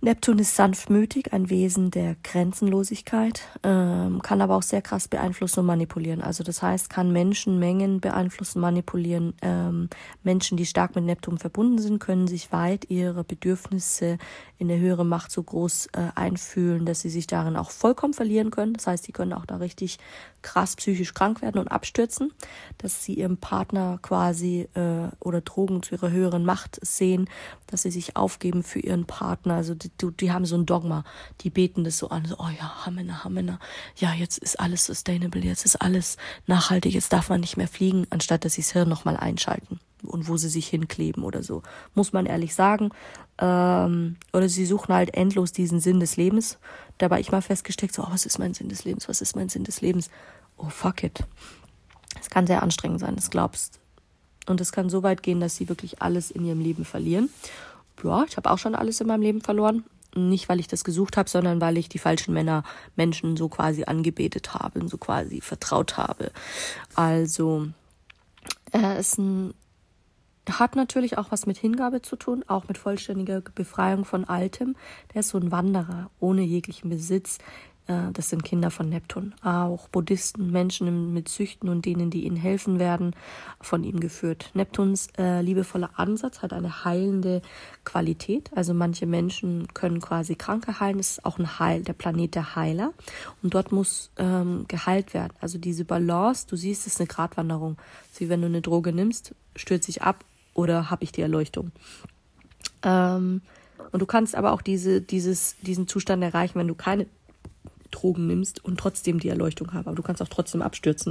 Neptun ist sanftmütig, ein Wesen der Grenzenlosigkeit, ähm, kann aber auch sehr krass beeinflussen und manipulieren. Also das heißt, kann Menschenmengen beeinflussen, manipulieren. Ähm, Menschen, die stark mit Neptun verbunden sind, können sich weit ihre Bedürfnisse in eine höhere Macht so groß äh, einfühlen, dass sie sich darin auch vollkommen verlieren können. Das heißt, sie können auch da richtig krass psychisch krank werden und abstürzen, dass sie ihrem Partner quasi äh, oder Drogen zu ihrer höheren Macht sehen, dass sie sich aufgeben für ihren Partner. Also die, die haben so ein Dogma, die beten das so an, so, oh ja, Hamena, Hamena, ja, jetzt ist alles sustainable, jetzt ist alles nachhaltig, jetzt darf man nicht mehr fliegen, anstatt dass sie das Hirn nochmal einschalten und wo sie sich hinkleben oder so, muss man ehrlich sagen. Ähm, oder sie suchen halt endlos diesen Sinn des Lebens. Dabei ich mal festgesteckt, so, oh, was ist mein Sinn des Lebens, was ist mein Sinn des Lebens? Oh, fuck it. Es kann sehr anstrengend sein, das glaubst. Und es kann so weit gehen, dass sie wirklich alles in ihrem Leben verlieren. Ja, ich habe auch schon alles in meinem Leben verloren. Nicht, weil ich das gesucht habe, sondern weil ich die falschen Männer, Menschen so quasi angebetet habe und so quasi vertraut habe. Also, er ist ein, hat natürlich auch was mit Hingabe zu tun, auch mit vollständiger Befreiung von Altem. Der ist so ein Wanderer, ohne jeglichen Besitz. Das sind Kinder von Neptun. Auch Buddhisten, Menschen mit Süchten und denen, die ihnen helfen werden, von ihm geführt. Neptuns äh, liebevoller Ansatz hat eine heilende Qualität. Also manche Menschen können quasi Kranke heilen. Es ist auch ein Heil, der Planet der Heiler. Und dort muss ähm, geheilt werden. Also diese Balance, du siehst, es ist eine Gratwanderung. So wie wenn du eine Droge nimmst, stürzt sich ab oder habe ich die Erleuchtung. Ähm, und du kannst aber auch diese, dieses, diesen Zustand erreichen, wenn du keine Drogen nimmst und trotzdem die Erleuchtung haben. Aber du kannst auch trotzdem abstürzen.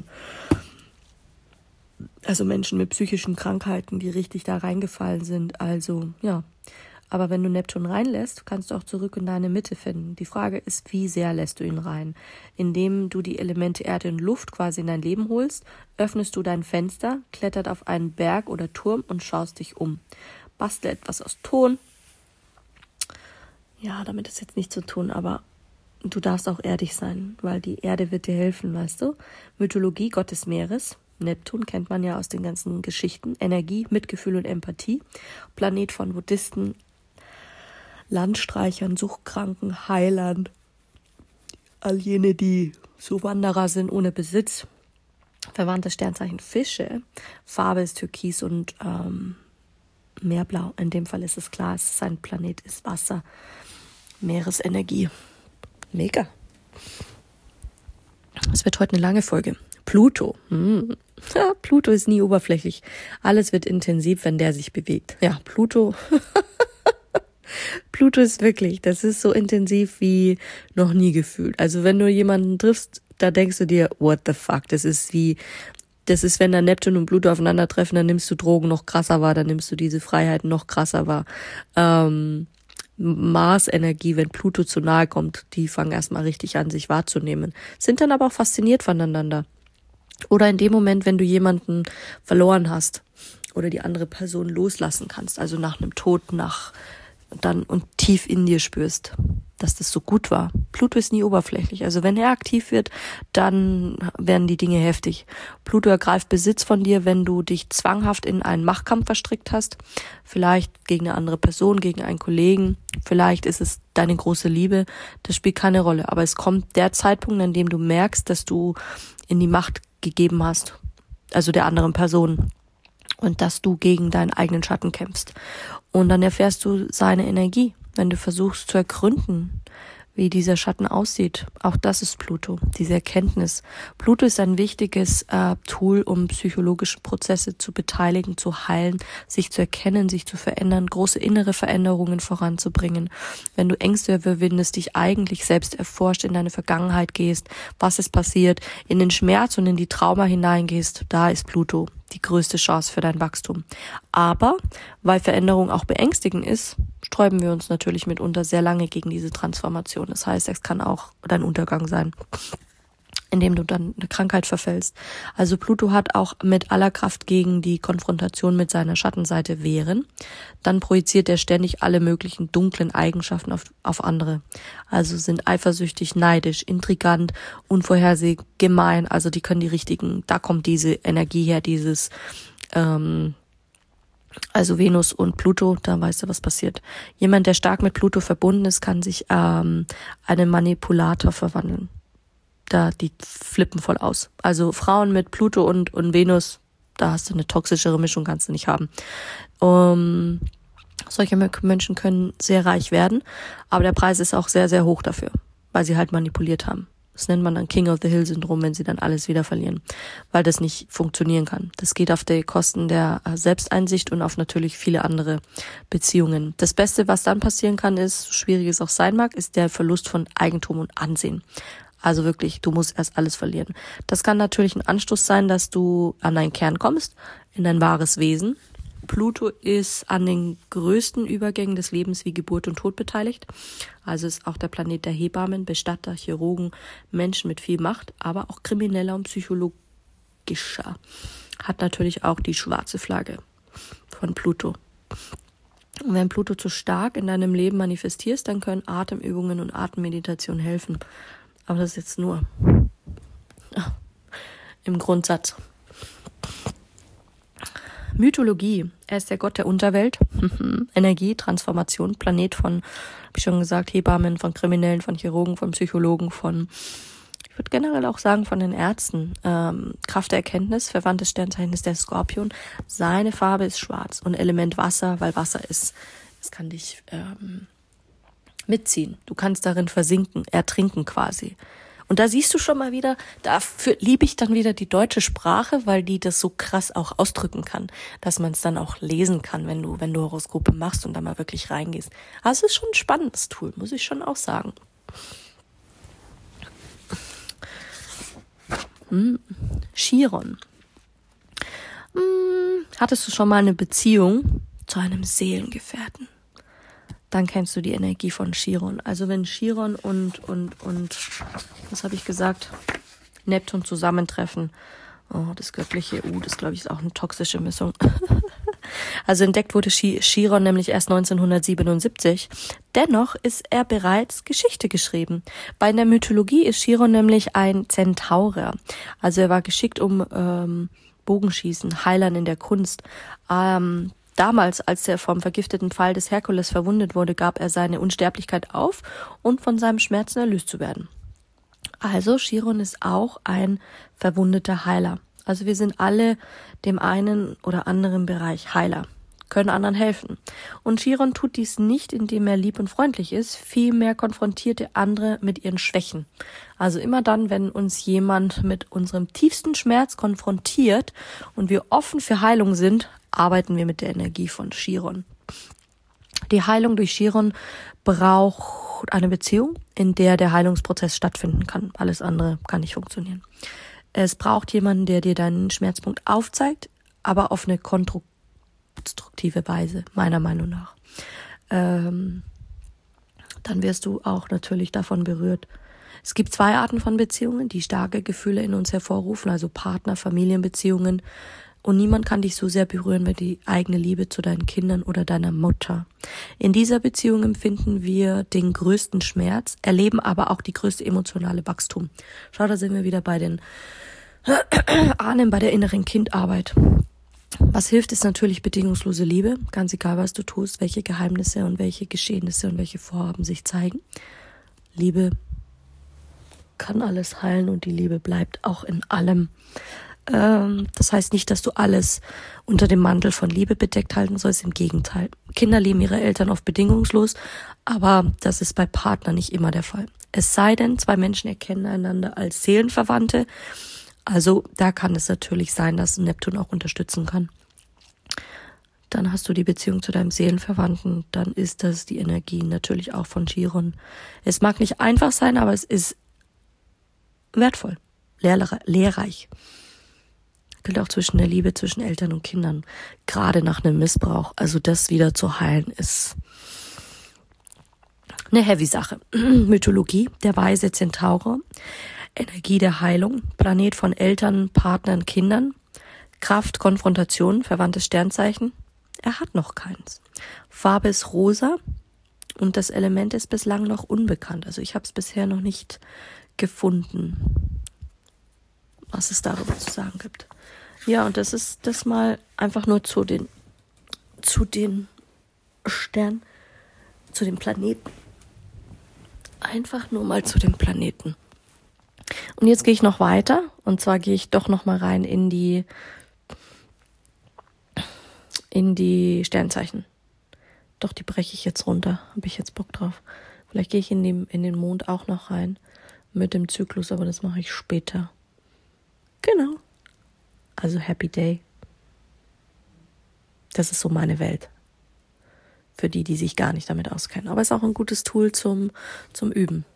Also Menschen mit psychischen Krankheiten, die richtig da reingefallen sind. Also, ja. Aber wenn du Neptun reinlässt, kannst du auch zurück in deine Mitte finden. Die Frage ist, wie sehr lässt du ihn rein? Indem du die Elemente Erde und Luft quasi in dein Leben holst, öffnest du dein Fenster, klettert auf einen Berg oder Turm und schaust dich um. Bastle etwas aus Ton. Ja, damit ist jetzt nichts zu tun, aber du darfst auch erdig sein, weil die Erde wird dir helfen, weißt du? Mythologie, Gott des Meeres. Neptun kennt man ja aus den ganzen Geschichten. Energie, Mitgefühl und Empathie. Planet von Buddhisten, Landstreichern, Suchtkranken, Heilern. All jene, die so Wanderer sind ohne Besitz. Verwandtes Sternzeichen Fische. Farbe ist Türkis und ähm, Meerblau. In dem Fall ist es klar, es ist ein Planet, ist Wasser, Meeresenergie. Mega. Es wird heute eine lange Folge. Pluto. Hm. Ja, Pluto ist nie oberflächlich. Alles wird intensiv, wenn der sich bewegt. Ja, Pluto. Pluto ist wirklich, das ist so intensiv wie noch nie gefühlt. Also wenn du jemanden triffst, da denkst du dir, what the fuck, das ist wie, das ist, wenn da Neptun und Pluto aufeinandertreffen, dann nimmst du Drogen noch krasser wahr, dann nimmst du diese Freiheit noch krasser wahr. Ähm, Mars-Energie, wenn Pluto zu nahe kommt, die fangen erstmal richtig an, sich wahrzunehmen. Sind dann aber auch fasziniert voneinander. Oder in dem Moment, wenn du jemanden verloren hast oder die andere Person loslassen kannst, also nach einem Tod, nach dann und tief in dir spürst, dass das so gut war. Pluto ist nie oberflächlich. Also wenn er aktiv wird, dann werden die Dinge heftig. Pluto ergreift Besitz von dir, wenn du dich zwanghaft in einen Machtkampf verstrickt hast. Vielleicht gegen eine andere Person, gegen einen Kollegen. Vielleicht ist es deine große Liebe. Das spielt keine Rolle. Aber es kommt der Zeitpunkt, an dem du merkst, dass du in die Macht gegeben hast. Also der anderen Person. Und dass du gegen deinen eigenen Schatten kämpfst. Und dann erfährst du seine Energie, wenn du versuchst zu ergründen, wie dieser Schatten aussieht. Auch das ist Pluto, diese Erkenntnis. Pluto ist ein wichtiges äh, Tool, um psychologische Prozesse zu beteiligen, zu heilen, sich zu erkennen, sich zu verändern, große innere Veränderungen voranzubringen. Wenn du Ängste überwindest, dich eigentlich selbst erforscht, in deine Vergangenheit gehst, was ist passiert, in den Schmerz und in die Trauma hineingehst, da ist Pluto die größte Chance für dein Wachstum. Aber, weil Veränderung auch beängstigend ist, sträuben wir uns natürlich mitunter sehr lange gegen diese Transformation. Das heißt, es kann auch dein Untergang sein, indem du dann eine Krankheit verfällst. Also Pluto hat auch mit aller Kraft gegen die Konfrontation mit seiner Schattenseite wehren. Dann projiziert er ständig alle möglichen dunklen Eigenschaften auf, auf andere. Also sind eifersüchtig, neidisch, intrigant, unvorhersehbar, gemein. Also die können die richtigen, da kommt diese Energie her, dieses, ähm, Also Venus und Pluto, da weißt du, was passiert. Jemand, der stark mit Pluto verbunden ist, kann sich ähm, einen Manipulator verwandeln. Da, die flippen voll aus. Also Frauen mit Pluto und, und Venus, da hast du eine toxischere Mischung, kannst du nicht haben. Um, solche Menschen können sehr reich werden, aber der Preis ist auch sehr, sehr hoch dafür, weil sie halt manipuliert haben. Das nennt man dann King of the Hill Syndrom, wenn sie dann alles wieder verlieren, weil das nicht funktionieren kann. Das geht auf die Kosten der Selbsteinsicht und auf natürlich viele andere Beziehungen. Das Beste, was dann passieren kann, ist, so schwierig es auch sein mag, ist der Verlust von Eigentum und Ansehen. Also wirklich, du musst erst alles verlieren. Das kann natürlich ein Anstoß sein, dass du an deinen Kern kommst, in dein wahres Wesen. Pluto ist an den größten Übergängen des Lebens wie Geburt und Tod beteiligt. Also ist auch der Planet der Hebammen, Bestatter, Chirurgen, Menschen mit viel Macht, aber auch krimineller und psychologischer. Hat natürlich auch die schwarze Flagge von Pluto. Und wenn Pluto zu stark in deinem Leben manifestierst, dann können Atemübungen und Atemmeditation helfen. Aber das ist jetzt nur ja, im Grundsatz. Mythologie. Er ist der Gott der Unterwelt, Energie, Transformation, Planet von, habe ich schon gesagt, Hebammen, von Kriminellen, von Chirurgen, von Psychologen, von, ich würde generell auch sagen, von den Ärzten. Ähm, Kraft der Erkenntnis, verwandtes Sternzeichen ist der Skorpion. Seine Farbe ist schwarz und Element Wasser, weil Wasser ist, es kann dich ähm, mitziehen. Du kannst darin versinken, ertrinken quasi. Und da siehst du schon mal wieder, dafür liebe ich dann wieder die deutsche Sprache, weil die das so krass auch ausdrücken kann, dass man es dann auch lesen kann, wenn du wenn du Horoskope machst und da mal wirklich reingehst. Also es ist schon ein spannendes Tool, muss ich schon auch sagen. Hm. Chiron. Hm. Hattest du schon mal eine Beziehung zu einem Seelengefährten? Dann kennst du die Energie von Chiron. Also wenn Chiron und, und, und, was habe ich gesagt, Neptun zusammentreffen, oh, das göttliche, uh, das glaube ich ist auch eine toxische Mischung. Also entdeckt wurde Chiron nämlich erst neunzehnhundertsiebenundsiebzig. Dennoch ist er bereits Geschichte geschrieben. Bei der Mythologie ist Chiron nämlich ein Zentaur. Also er war geschickt um ähm, Bogenschießen, Heilern in der Kunst, ähm, Damals, als er vom vergifteten Pfeil des Herkules verwundet wurde, gab er seine Unsterblichkeit auf, um von seinem Schmerzen erlöst zu werden. Also Chiron ist auch ein verwundeter Heiler. Also wir sind alle dem einen oder anderen Bereich Heiler, können anderen helfen. Und Chiron tut dies nicht, indem er lieb und freundlich ist, vielmehr konfrontiert er andere mit ihren Schwächen. Also immer dann, wenn uns jemand mit unserem tiefsten Schmerz konfrontiert und wir offen für Heilung sind, arbeiten wir mit der Energie von Chiron. Die Heilung durch Chiron braucht eine Beziehung, in der der Heilungsprozess stattfinden kann. Alles andere kann nicht funktionieren. Es braucht jemanden, der dir deinen Schmerzpunkt aufzeigt, aber auf eine konstruktive Weise, meiner Meinung nach. Ähm, dann wirst du auch natürlich davon berührt. Es gibt zwei Arten von Beziehungen, die starke Gefühle in uns hervorrufen, also Partner, Familienbeziehungen. Und niemand kann dich so sehr berühren wie die eigene Liebe zu deinen Kindern oder deiner Mutter. In dieser Beziehung empfinden wir den größten Schmerz, erleben aber auch die größte emotionale Wachstum. Schau, da sind wir wieder bei den Ahnen, bei der inneren Kindarbeit. Was hilft, ist natürlich bedingungslose Liebe, ganz egal, was du tust, welche Geheimnisse und welche Geschehnisse und welche Vorhaben sich zeigen. Liebe kann alles heilen und die Liebe bleibt auch in allem. Das heißt nicht, dass du alles unter dem Mantel von Liebe bedeckt halten sollst, im Gegenteil. Kinder lieben ihre Eltern oft bedingungslos, aber das ist bei Partnern nicht immer der Fall. Es sei denn, zwei Menschen erkennen einander als Seelenverwandte, also da kann es natürlich sein, dass Neptun auch unterstützen kann. Dann hast du die Beziehung zu deinem Seelenverwandten, dann ist das die Energie natürlich auch von Chiron. Es mag nicht einfach sein, aber es ist wertvoll, lehr- lehrreich. Gilt auch zwischen der Liebe zwischen Eltern und Kindern, gerade nach einem Missbrauch. Also das wieder zu heilen ist eine heavy Sache. Mythologie, der weise Zentaur, Energie der Heilung, Planet von Eltern, Partnern, Kindern, Kraft, Konfrontation, verwandtes Sternzeichen. Er hat noch keins. Farbe ist rosa und das Element ist bislang noch unbekannt. Also ich habe es bisher noch nicht gefunden, was es darüber zu sagen gibt. Ja, und das ist das mal einfach nur zu den zu den Sternen, zu den Planeten. Einfach nur mal zu den Planeten. Und jetzt gehe ich noch weiter. Und zwar gehe ich doch noch mal rein in die in die Sternzeichen. Doch, die breche ich jetzt runter. Habe ich jetzt Bock drauf. Vielleicht gehe ich in, dem, in den Mond auch noch rein mit dem Zyklus, aber das mache ich später. Genau. Also Happy Day. Das ist so meine Welt. Für die, die sich gar nicht damit auskennen. Aber es ist auch ein gutes Tool zum, zum Üben.